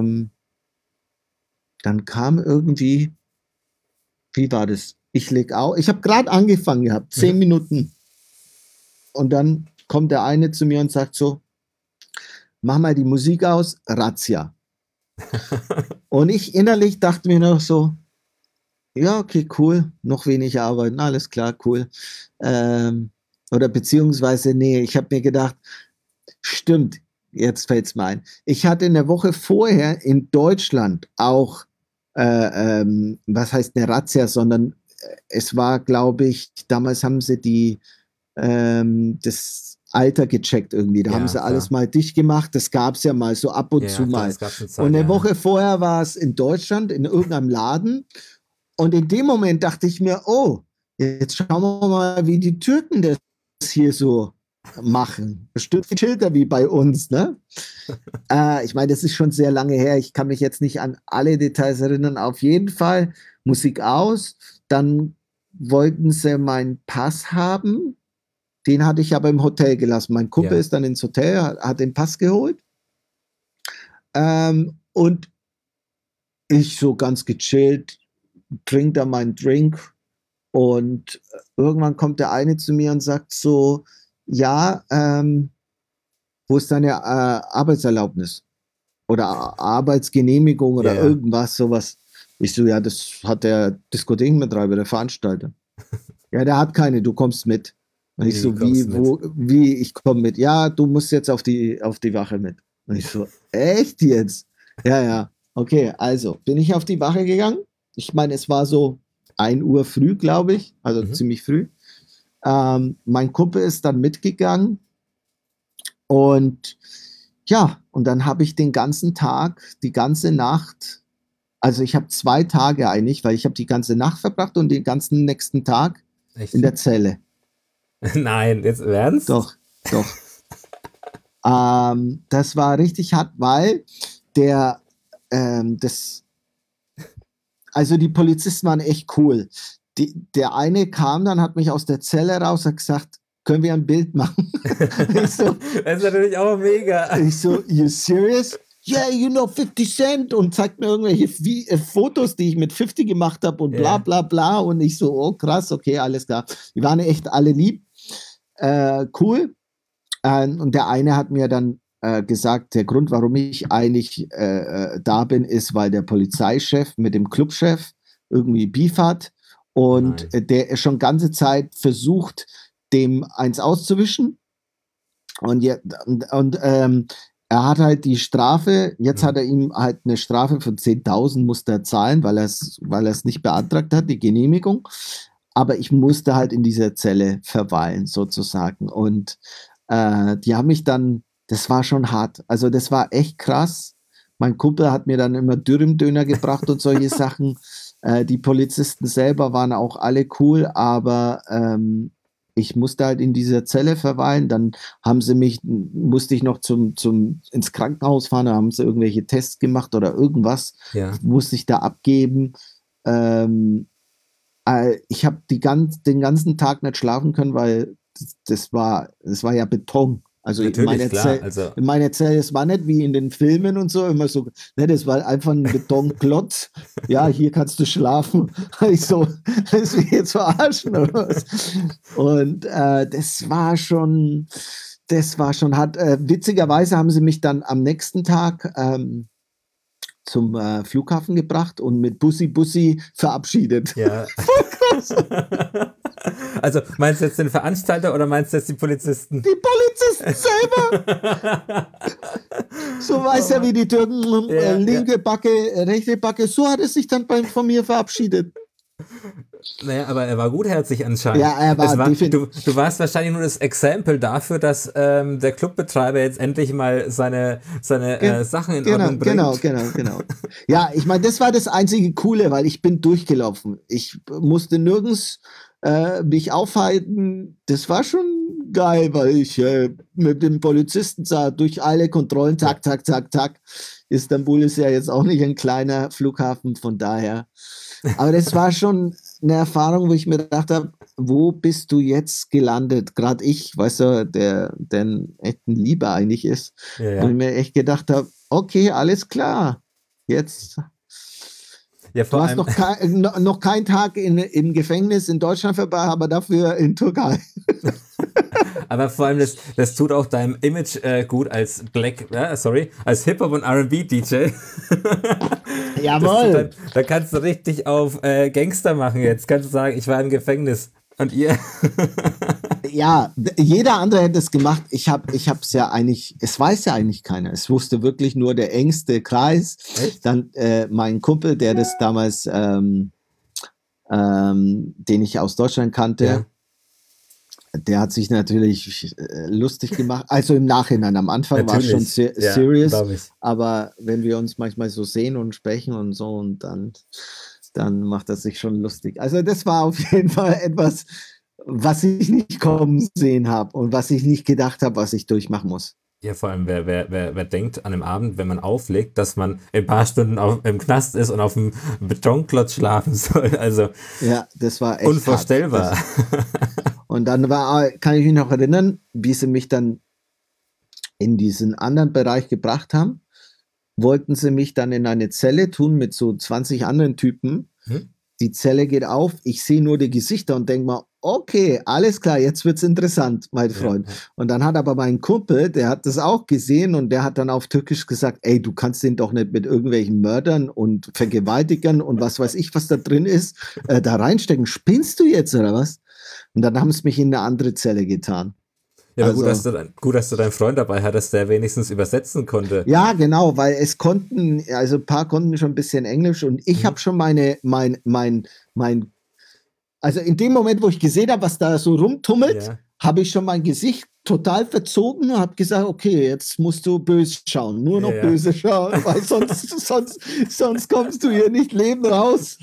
dann kam irgendwie, wie war das? Ich leg auf, ich habe gerade angefangen gehabt, 10 Minuten. Und dann kommt der eine zu mir und sagt so, mach mal die Musik aus, Razzia. Und ich innerlich dachte mir noch so, ja, okay, cool, noch wenig arbeiten, alles klar, cool. Oder beziehungsweise, nee, ich habe mir gedacht, stimmt, jetzt fällt es mir ein. Ich hatte in der Woche vorher in Deutschland auch, was heißt eine Razzia, sondern es war, glaube ich, damals haben sie das Alter gecheckt irgendwie. Da ja, haben sie alles klar. mal dicht gemacht. Das gab es ja mal so ab und Ja, zu ja, klar, mal. es gab eine Und Zeit, eine ja. Woche vorher war es in Deutschland in irgendeinem Laden. Und in dem Moment dachte ich mir, oh, jetzt schauen wir mal, wie die Türken das hier so machen. Bestimmt viel chillter wie bei uns, ne? Ich meine, das ist schon sehr lange her. Ich kann mich jetzt nicht an alle Details erinnern. Auf jeden Fall Musik aus. Dann wollten sie meinen Pass haben. Den hatte ich aber im Hotel gelassen. Mein Kumpel Ja. ist dann ins Hotel, hat den Pass geholt. Und ich so ganz gechillt, trinke da meinen Drink. Und irgendwann kommt der eine zu mir und sagt so, ja, wo ist deine Arbeitserlaubnis? Oder Arbeitsgenehmigung oder Ja, ja. irgendwas, sowas. Ich so, ja, das hat der Diskothekenbetreiber, der Veranstalter. Ja, der hat keine, du kommst mit. Und ich Wie so, kommst du mit? ich komme mit? Ja, du musst jetzt auf die Wache mit. Und ich so, echt jetzt? Ja, ja. Okay, also bin ich auf die Wache gegangen. Ich meine, es war so 1 Uhr früh, glaube ich, also Mhm. ziemlich früh. Mein Kumpel ist dann mitgegangen und ja, und dann habe ich den ganzen Tag, die ganze Nacht, also ich habe 2 Tage eigentlich, weil ich habe die ganze Nacht verbracht und den ganzen nächsten Tag Echt? in der Zelle. Nein, jetzt im Ernst? Doch, doch. Das war richtig hart, weil der, also die Polizisten waren echt cool. Der eine kam dann, hat mich aus der Zelle raus, hat gesagt, können wir ein Bild machen? Ich so, Das ist natürlich auch mega. you serious? Yeah, you know 50 Cent und zeigt mir irgendwelche Fotos, die ich mit 50 gemacht habe und bla Ja. bla bla. Und ich so, oh krass, okay, alles klar. Die waren echt alle lieb. Cool. Und der eine hat mir dann gesagt, der Grund, warum ich eigentlich da bin, ist, weil der Polizeichef mit dem Clubchef irgendwie Beef hat und Nein. der schon ganze Zeit versucht, dem eins auszuwischen. Und er hat halt die Strafe, jetzt hat er ihm halt eine Strafe von 10.000 musste er zahlen, weil er es nicht beantragt hat, die Genehmigung. Aber ich musste halt in dieser Zelle verweilen, sozusagen. Und die haben mich dann, das war schon hart. Also das war echt krass. Mein Kumpel hat mir dann immer Dürüm-Döner gebracht und solche Sachen. Die Polizisten selber waren auch alle cool, aber ich musste halt in dieser Zelle verweilen. Dann musste ich noch ins Krankenhaus fahren, da haben sie irgendwelche Tests gemacht oder irgendwas. Ja. Musste ich da abgeben. Ich habe den ganzen Tag nicht schlafen können, weil das war ja Beton. Also Natürlich, klar. Also, in meiner Zelle, es war nicht wie in den Filmen und so, immer so, ne, das war einfach ein Betonklotz. Ja, hier kannst du schlafen. Ich so, das will ich jetzt verarschen oder was? Und das war schon hart. Witzigerweise haben sie mich dann am nächsten Tag zum Flughafen gebracht und mit Bussi verabschiedet. ja. Also, meinst du jetzt den Veranstalter oder meinst du jetzt die Polizisten? Die Polizisten selber. So weiß ja, wie die Türken, Ja, linke Backe, rechte Backe, so hat es sich dann von mir verabschiedet. Naja, aber er war gutherzig anscheinend. Ja, er war du warst wahrscheinlich nur das Exempel dafür, dass der Clubbetreiber jetzt endlich mal seine Sachen in Ordnung bringt. Genau. Ja, ich meine, das war das einzige Coole, weil ich bin durchgelaufen. Ich musste nirgends mich aufhalten. Das war schon geil, weil ich mit dem Polizisten sah, durch alle Kontrollen, zack. Istanbul ist ja jetzt auch nicht ein kleiner Flughafen, von daher. Aber das war schon eine Erfahrung, wo ich mir gedacht habe, wo bist du jetzt gelandet? Gerade ich, weißt du, der echt ein Lieber eigentlich ist. Ja. Und ich mir echt gedacht habe, okay, alles klar. Jetzt. Ja, du hast noch keinen Tag im Gefängnis in Deutschland vorbei, aber dafür in Türkei. Aber vor allem, das tut auch deinem Image gut als als Hip-Hop und R&B-DJ. Jawohl. Da kannst du richtig auf Gangster machen jetzt. Kannst du sagen, ich war im Gefängnis. Und ihr? Ja, jeder andere hätte es gemacht. Ich hab's ja eigentlich, es weiß ja eigentlich keiner. Es wusste wirklich nur der engste Kreis. Echt? Dann mein Kumpel, der das damals, den ich aus Deutschland kannte, Ja. der hat sich natürlich lustig gemacht. Also im Nachhinein, am Anfang war es schon Ja, serious. glaub ich. Aber wenn wir uns manchmal so sehen und sprechen und so, und dann macht er sich schon lustig. Also das war auf jeden Fall etwas, was ich nicht kommen sehen habe und was ich nicht gedacht habe, was ich durchmachen muss. Ja, vor allem, wer denkt an dem Abend, wenn man auflegt, dass man in ein paar Stunden im Knast ist und auf dem Betonklotz schlafen soll. Also ja, das war echt unvorstellbar. Und dann kann ich mich noch erinnern, wie sie mich dann in diesen anderen Bereich gebracht haben. Wollten sie mich dann in eine Zelle tun mit so 20 anderen Typen. Die Zelle geht auf, ich sehe nur die Gesichter und denke mal, okay, alles klar, jetzt wird's interessant, mein Freund. Ja. Und dann hat aber mein Kumpel, der hat das auch gesehen und der hat dann auf Türkisch gesagt, ey, du kannst den doch nicht mit irgendwelchen Mördern und Vergewaltigern und was weiß ich, was da drin ist, da reinstecken. Spinnst du jetzt oder was? Und dann haben sie mich in eine andere Zelle getan. Ja, aber gut, dass du deinen Freund dabei hattest, der wenigstens übersetzen konnte. Ja, genau, weil ein paar konnten schon ein bisschen Englisch und ich habe schon also in dem Moment, wo ich gesehen habe, was da so rumtummelt, habe ich schon mein Gesicht total verzogen und habe gesagt, okay, jetzt musst du böse schauen, nur noch böse schauen, weil sonst kommst du hier nicht lebend raus.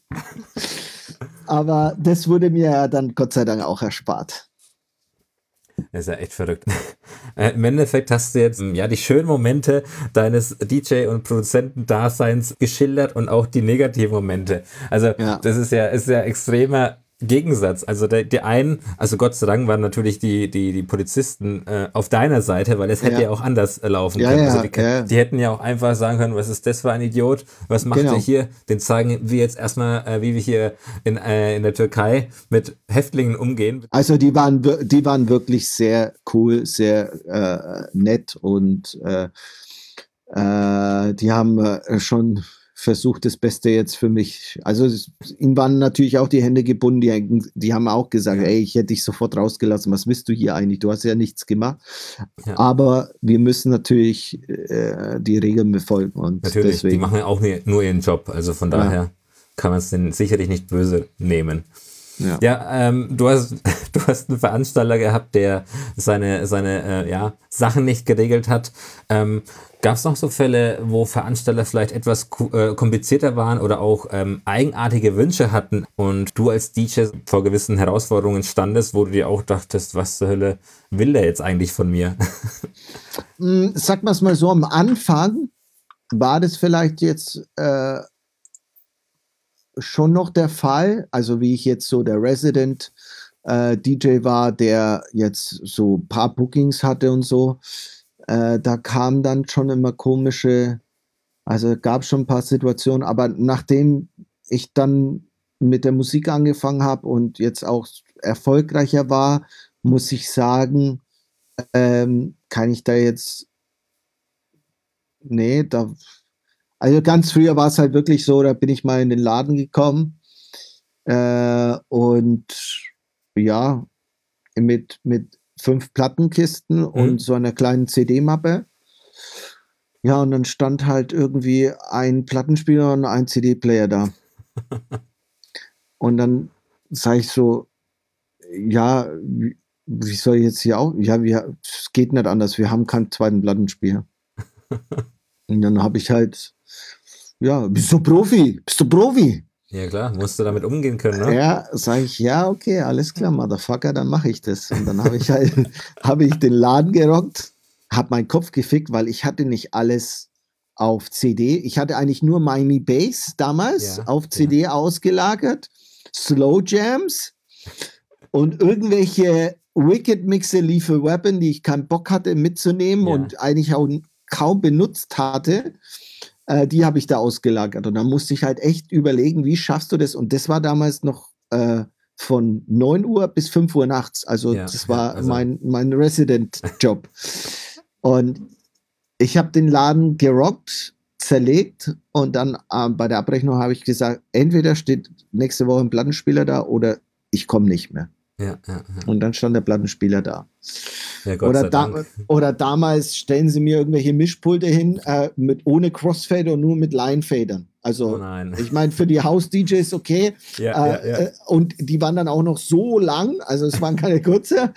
Aber das wurde mir ja dann Gott sei Dank auch erspart. Das ist ja echt verrückt. Im Endeffekt hast du jetzt die schönen Momente deines DJ- und Produzentendaseins geschildert und auch die negativen Momente. Also das ist ja extremer Gegensatz. Also die einen, also Gott sei Dank waren natürlich die Polizisten auf deiner Seite, weil es hätte ja auch anders laufen können. Also die hätten ja auch einfach sagen können, was ist das für ein Idiot? Was macht ihr hier? Den zeigen wir jetzt erstmal, wie wir hier in der Türkei mit Häftlingen umgehen. Also die waren wirklich sehr cool, sehr nett und die haben schon versucht, das Beste jetzt für mich. Also ihnen waren natürlich auch die Hände gebunden, die haben auch gesagt, ey, ich hätte dich sofort rausgelassen, was willst du hier eigentlich? Du hast ja nichts gemacht. Ja. Aber wir müssen natürlich die Regeln befolgen. Und natürlich, deswegen, die machen ja auch nur ihren Job, also von daher kann man es denen sicherlich nicht böse nehmen. Ja, du hast einen Veranstalter gehabt, der seine Sachen nicht geregelt hat. Gab es noch so Fälle, wo Veranstalter vielleicht etwas komplizierter waren oder auch eigenartige Wünsche hatten und du als DJ vor gewissen Herausforderungen standest, wo du dir auch dachtest, was zur Hölle will der jetzt eigentlich von mir? Sag mal es mal so, am Anfang war das vielleicht jetzt schon noch der Fall, also wie ich jetzt so der Resident DJ war, der jetzt so ein paar Bookings hatte und so, da kamen dann schon immer also gab schon ein paar Situationen, aber nachdem ich dann mit der Musik angefangen habe und jetzt auch erfolgreicher war, muss ich sagen, kann ich da jetzt, also ganz früher war es halt wirklich so, da bin ich mal in den Laden gekommen und ja, mit 5 Plattenkisten und so einer kleinen CD-Mappe. Ja, und dann stand halt irgendwie ein Plattenspieler und ein CD-Player da. Und dann sage ich so, ja, wie soll ich jetzt hier auch? Ja, es geht nicht anders. Wir haben keinen zweiten Plattenspieler. Und dann habe ich halt, ja, bist du Profi? Ja klar, musst du damit umgehen können, ne? Ja, sage ich, ja, okay, alles klar, Motherfucker, dann mache ich das. Und dann habe ich halt, habe ich den Laden gerockt, habe meinen Kopf gefickt, weil ich hatte nicht alles auf CD. Ich hatte eigentlich nur Miami Bass damals auf CD ausgelagert, Slow Jams und irgendwelche Wicked Mixer Lethal Weapon, die ich keinen Bock hatte mitzunehmen und eigentlich auch kaum benutzt hatte. Die habe ich da ausgelagert. Und dann musste ich halt echt überlegen, wie schaffst du das? Und das war damals noch von 9 Uhr bis 5 Uhr nachts. Also das war mein Resident-Job. Und ich habe den Laden gerockt, zerlegt und dann bei der Abrechnung habe ich gesagt, entweder steht nächste Woche ein Plattenspieler da oder ich komme nicht mehr. Ja. Und dann stand der Plattenspieler da. Ja, Gott sei Dank. Oder damals stellen sie mir irgendwelche Mischpulte hin, ohne Crossfader und nur mit Line-Fadern. Also, ich meine, für die House-DJs okay. Und die waren dann auch noch so lang, also es waren keine kurze.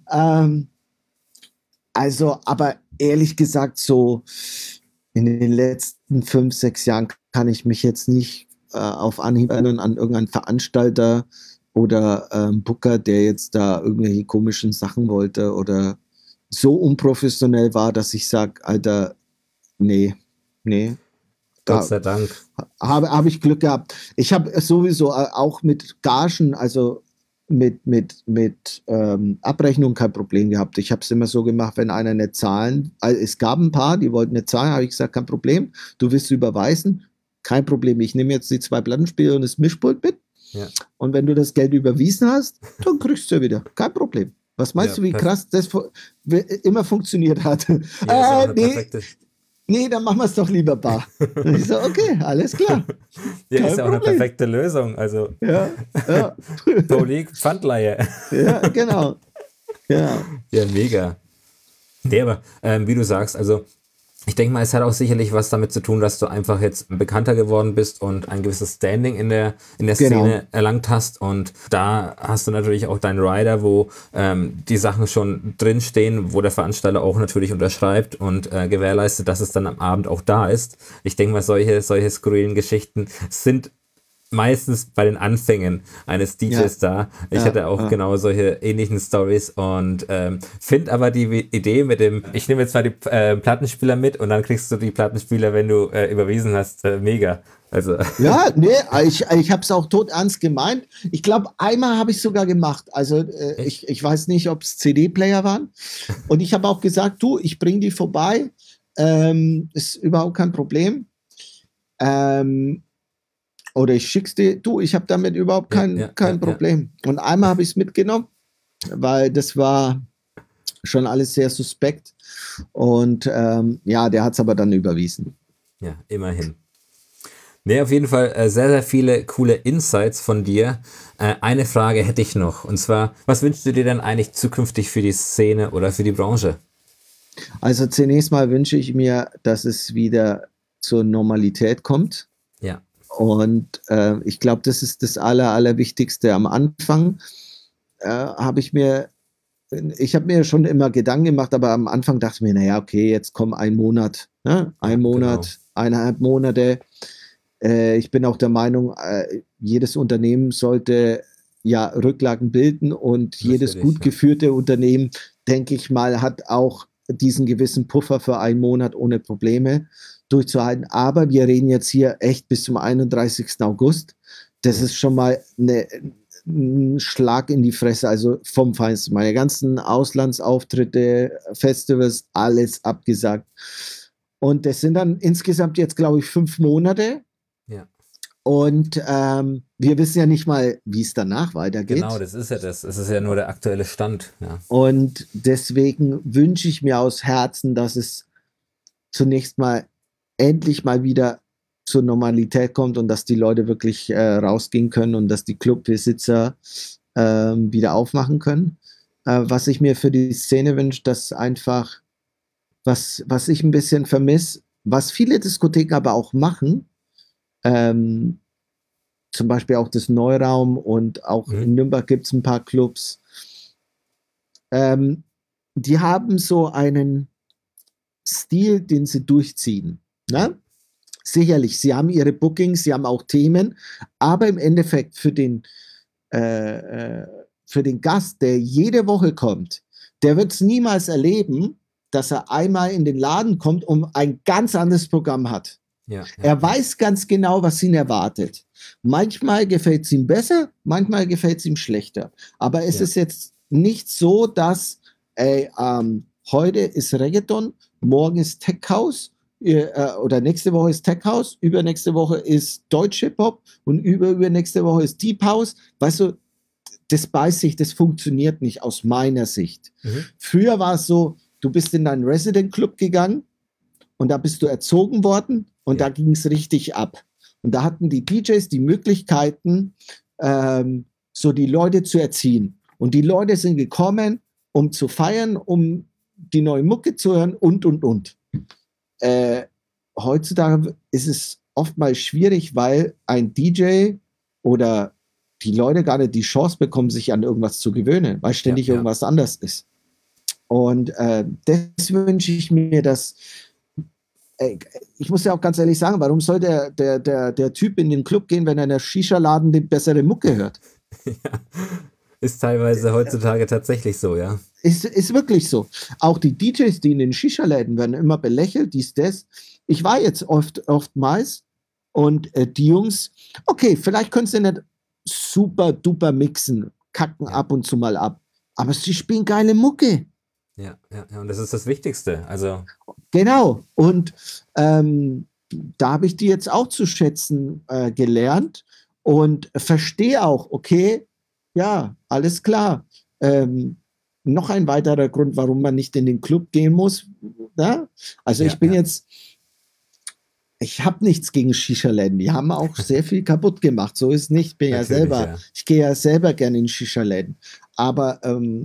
Aber ehrlich gesagt, so in den letzten 5, 6 Jahren kann ich mich jetzt nicht auf Anhieb erinnern an irgendeinen Veranstalter oder Booker, der jetzt da irgendwelche komischen Sachen wollte oder so unprofessionell war, dass ich sage, Alter, nee. Gott sei Dank. Habe ich Glück gehabt. Ich habe sowieso auch mit Gagen, also mit Abrechnung kein Problem gehabt. Ich habe es immer so gemacht, wenn einer nicht zahlen, es gab ein paar, die wollten nicht zahlen, habe ich gesagt, kein Problem, du willst überweisen, kein Problem, ich nehme jetzt die 2 Plattenspieler und das Mischpult mit. Ja. Und wenn du das Geld überwiesen hast, dann kriegst du ja wieder. Kein Problem. Was meinst du, wie krass das immer funktioniert hat? Ja, nee, dann machen wir es doch lieber bar. Und ich so, okay, alles klar. Ja, ist ja auch eine perfekte Lösung. Also, Tolik, Pfandleihe. Ja, genau. Ja, mega. Nee, aber wie du sagst, also ich denke mal, es hat auch sicherlich was damit zu tun, dass du einfach jetzt bekannter geworden bist und ein gewisses Standing in der Szene erlangt hast. Und da hast du natürlich auch deinen Rider, wo die Sachen schon drinstehen, wo der Veranstalter auch natürlich unterschreibt und gewährleistet, dass es dann am Abend auch da ist. Ich denke mal, solche skurrilen Geschichten sind meistens bei den Anfängen eines DJs da. Ich hatte auch genau solche ähnlichen Stories und finde aber die Idee mit dem, ich nehme jetzt mal die Plattenspieler mit und dann kriegst du die Plattenspieler, wenn du überwiesen hast, mega. Also. Ja, nee, ich habe es auch tot ernst gemeint. Ich glaube, einmal habe ich sogar gemacht. Also ich weiß nicht, ob es CD-Player waren. Und ich habe auch gesagt, du, ich bringe die vorbei. Ist überhaupt kein Problem. Oder ich schick's dir, du, ich habe damit überhaupt kein Problem. Und einmal habe ich es mitgenommen, weil das war schon alles sehr suspekt. Und der hat es aber dann überwiesen. Ja, immerhin. Nee, auf jeden Fall sehr, sehr viele coole Insights von dir. Eine Frage hätte ich noch. Und zwar, was wünschst du dir denn eigentlich zukünftig für die Szene oder für die Branche? Also zunächst mal wünsche ich mir, dass es wieder zur Normalität kommt. Ja. Und ich glaube, das ist das Allerwichtigste. Am Anfang habe ich mir schon immer Gedanken gemacht, aber am Anfang dachte ich mir, naja, okay, jetzt komm ein Monat, ne? Monat, 1,5 Monate. Ich bin auch der Meinung, jedes Unternehmen sollte Rücklagen bilden und jedes gut geführte Unternehmen, denke ich mal, hat auch diesen gewissen Puffer für einen Monat ohne Probleme durchzuhalten. Aber wir reden jetzt hier echt bis zum 31. August. Das ist schon mal ein Schlag in die Fresse, also vom Feinsten. Meine ganzen Auslandsauftritte, Festivals, alles abgesagt. Und das sind dann insgesamt jetzt, glaube ich, 5 Monate. Ja. Und wir wissen ja nicht mal, wie es danach weitergeht. Genau, das ist ja das. Es ist ja nur der aktuelle Stand. Ja. Und deswegen wünsche ich mir aus Herzen, dass es zunächst mal endlich mal wieder zur Normalität kommt und dass die Leute wirklich rausgehen können und dass die Clubbesitzer wieder aufmachen können. Was ich mir für die Szene wünsche, dass einfach, was ich ein bisschen vermisse, was viele Diskotheken aber auch machen, zum zum Beispiel auch das Neuraum und auch in Nürnberg gibt es ein paar Clubs. Die haben so einen Stil, den sie durchziehen. Ne? Sicherlich, sie haben ihre Bookings, sie haben auch Themen, aber im Endeffekt für den Gast, der jede Woche kommt, der wird es niemals erleben, dass er einmal in den Laden kommt und ein ganz anderes Programm hat. Ja. Er weiß ganz genau, was ihn erwartet. Manchmal gefällt es ihm besser, manchmal gefällt es ihm schlechter. Aber es ist jetzt nicht so, dass heute ist Reggaeton, morgen ist Tech House oder nächste Woche ist Tech House, übernächste Woche ist Deutsch Hip-Hop und übernächste Woche ist Deep House. Weißt du, das beißt sich, das funktioniert nicht aus meiner Sicht. Früher war es so, du bist in deinen Resident Club gegangen und da bist du erzogen worden und da ging es richtig ab. Und da hatten die DJs die Möglichkeiten, so die Leute zu erziehen. Und die Leute sind gekommen, um zu feiern, um die neue Mucke zu hören und. Heutzutage ist es oftmals schwierig, weil ein DJ oder die Leute gar nicht die Chance bekommen, sich an irgendwas zu gewöhnen, weil ständig irgendwas anders ist. Und das wünsche ich mir, dass ich muss ja auch ganz ehrlich sagen, warum soll der Typ in den Club gehen, wenn er in der Shisha-Laden die bessere Mucke hört? Ja, ist teilweise heutzutage tatsächlich so, ja. Ist wirklich so. Auch die DJs, die in den Shisha-Läden werden immer belächelt, dies, das. Ich war jetzt oftmals und die Jungs, okay, vielleicht können sie nicht super duper mixen, kacken ab und zu mal ab, aber sie spielen geile Mucke. Ja, und das ist das Wichtigste. Also genau. Und da habe ich die jetzt auch zu schätzen gelernt und verstehe auch, okay, ja, alles klar. Noch ein weiterer Grund, warum man nicht in den Club gehen muss. Ja? Also ich bin jetzt, ich habe nichts gegen Shisha-Läden. Die haben auch sehr viel kaputt gemacht. So ist es nicht. Ich gehe ja selber gerne in Shisha-Läden. Aber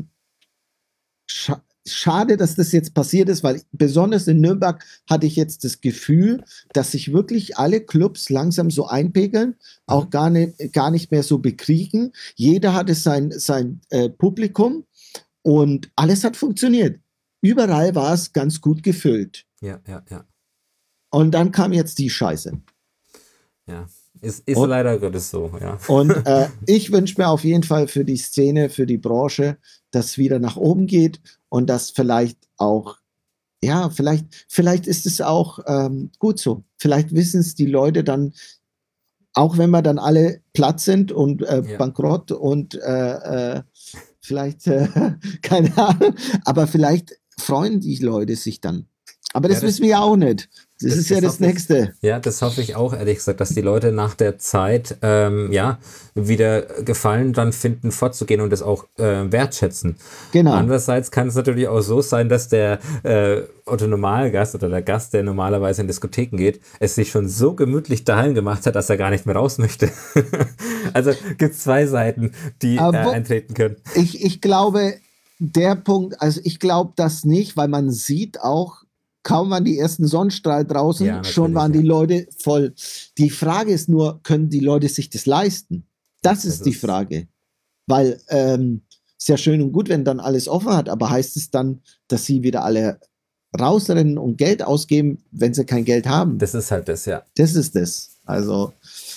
schade, dass das jetzt passiert ist, weil besonders in Nürnberg hatte ich jetzt das Gefühl, dass sich wirklich alle Clubs langsam so einpegeln, auch gar nicht mehr so bekriegen. Jeder hatte sein Publikum und alles hat funktioniert. Überall war es ganz gut gefüllt. Ja. Und dann kam jetzt die Scheiße. Ja, ist leider Gottes so, ja. Und ich wünsche mir auf jeden Fall für die Szene, für die Branche, dass es wieder nach oben geht und dass vielleicht auch, ja, vielleicht ist es auch gut so. Vielleicht wissen es die Leute dann, auch wenn wir dann alle platt sind und bankrott und vielleicht, keine Ahnung, aber vielleicht freuen die Leute sich dann. Aber das wissen wir ja auch nicht. Das ist ja das Nächste. Ja, das hoffe ich auch, ehrlich gesagt, dass die Leute nach der Zeit wieder Gefallen dran finden, fortzugehen und das auch wertschätzen. Genau. Andererseits kann es natürlich auch so sein, dass der Otto-Normalgast oder der Gast, der normalerweise in Diskotheken geht, es sich schon so gemütlich daheim gemacht hat, dass er gar nicht mehr raus möchte. Also gibt es zwei Seiten, die eintreten können. Ich glaube, der Punkt, also ich glaube das nicht, weil man sieht auch, kaum waren die ersten Sonnenstrahlen draußen, schon waren die Leute voll. Die Frage ist nur, können die Leute sich das leisten? Das ist die Frage. Weil ist ja schön und gut, wenn dann alles offen hat, aber heißt es dann, dass sie wieder alle rausrennen und Geld ausgeben, wenn sie kein Geld haben? Das ist halt das, ja. Das ist das. Also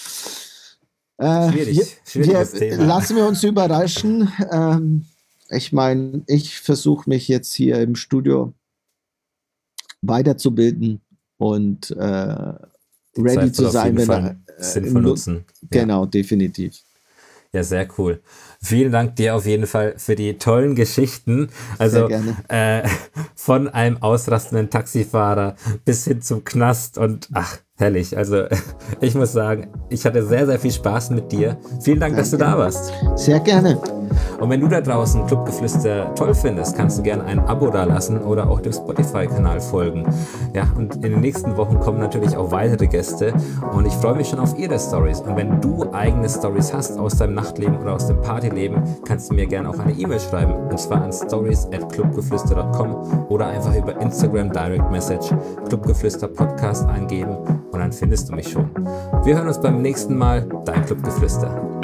schwieriges Thema. Lassen wir uns überraschen. Ich meine, ich versuche mich jetzt hier im Studio weiterzubilden und ready zu sein, wenn er sinnvoll nutzen. Genau, definitiv. Ja, sehr cool. Vielen Dank dir auf jeden Fall für die tollen Geschichten. Also von einem ausrastenden Taxifahrer bis hin zum Knast und herrlich. Also ich muss sagen, ich hatte sehr, sehr viel Spaß mit dir. Vielen Dank, dass du da warst. Sehr gerne. Und wenn du da draußen Clubgeflüster toll findest, kannst du gerne ein Abo dalassen oder auch dem Spotify-Kanal folgen. Ja, und in den nächsten Wochen kommen natürlich auch weitere Gäste und ich freue mich schon auf ihre Stories. Und wenn du eigene Stories hast aus deinem Nachtleben oder aus dem Partyleben, kannst du mir gerne auch eine E-Mail schreiben und zwar an stories@clubgeflüster.com oder einfach über Instagram Direct Message Clubgeflüster Podcast eingeben und und dann findest du mich schon. Wir hören uns beim nächsten Mal. Dein Clubgeflüster.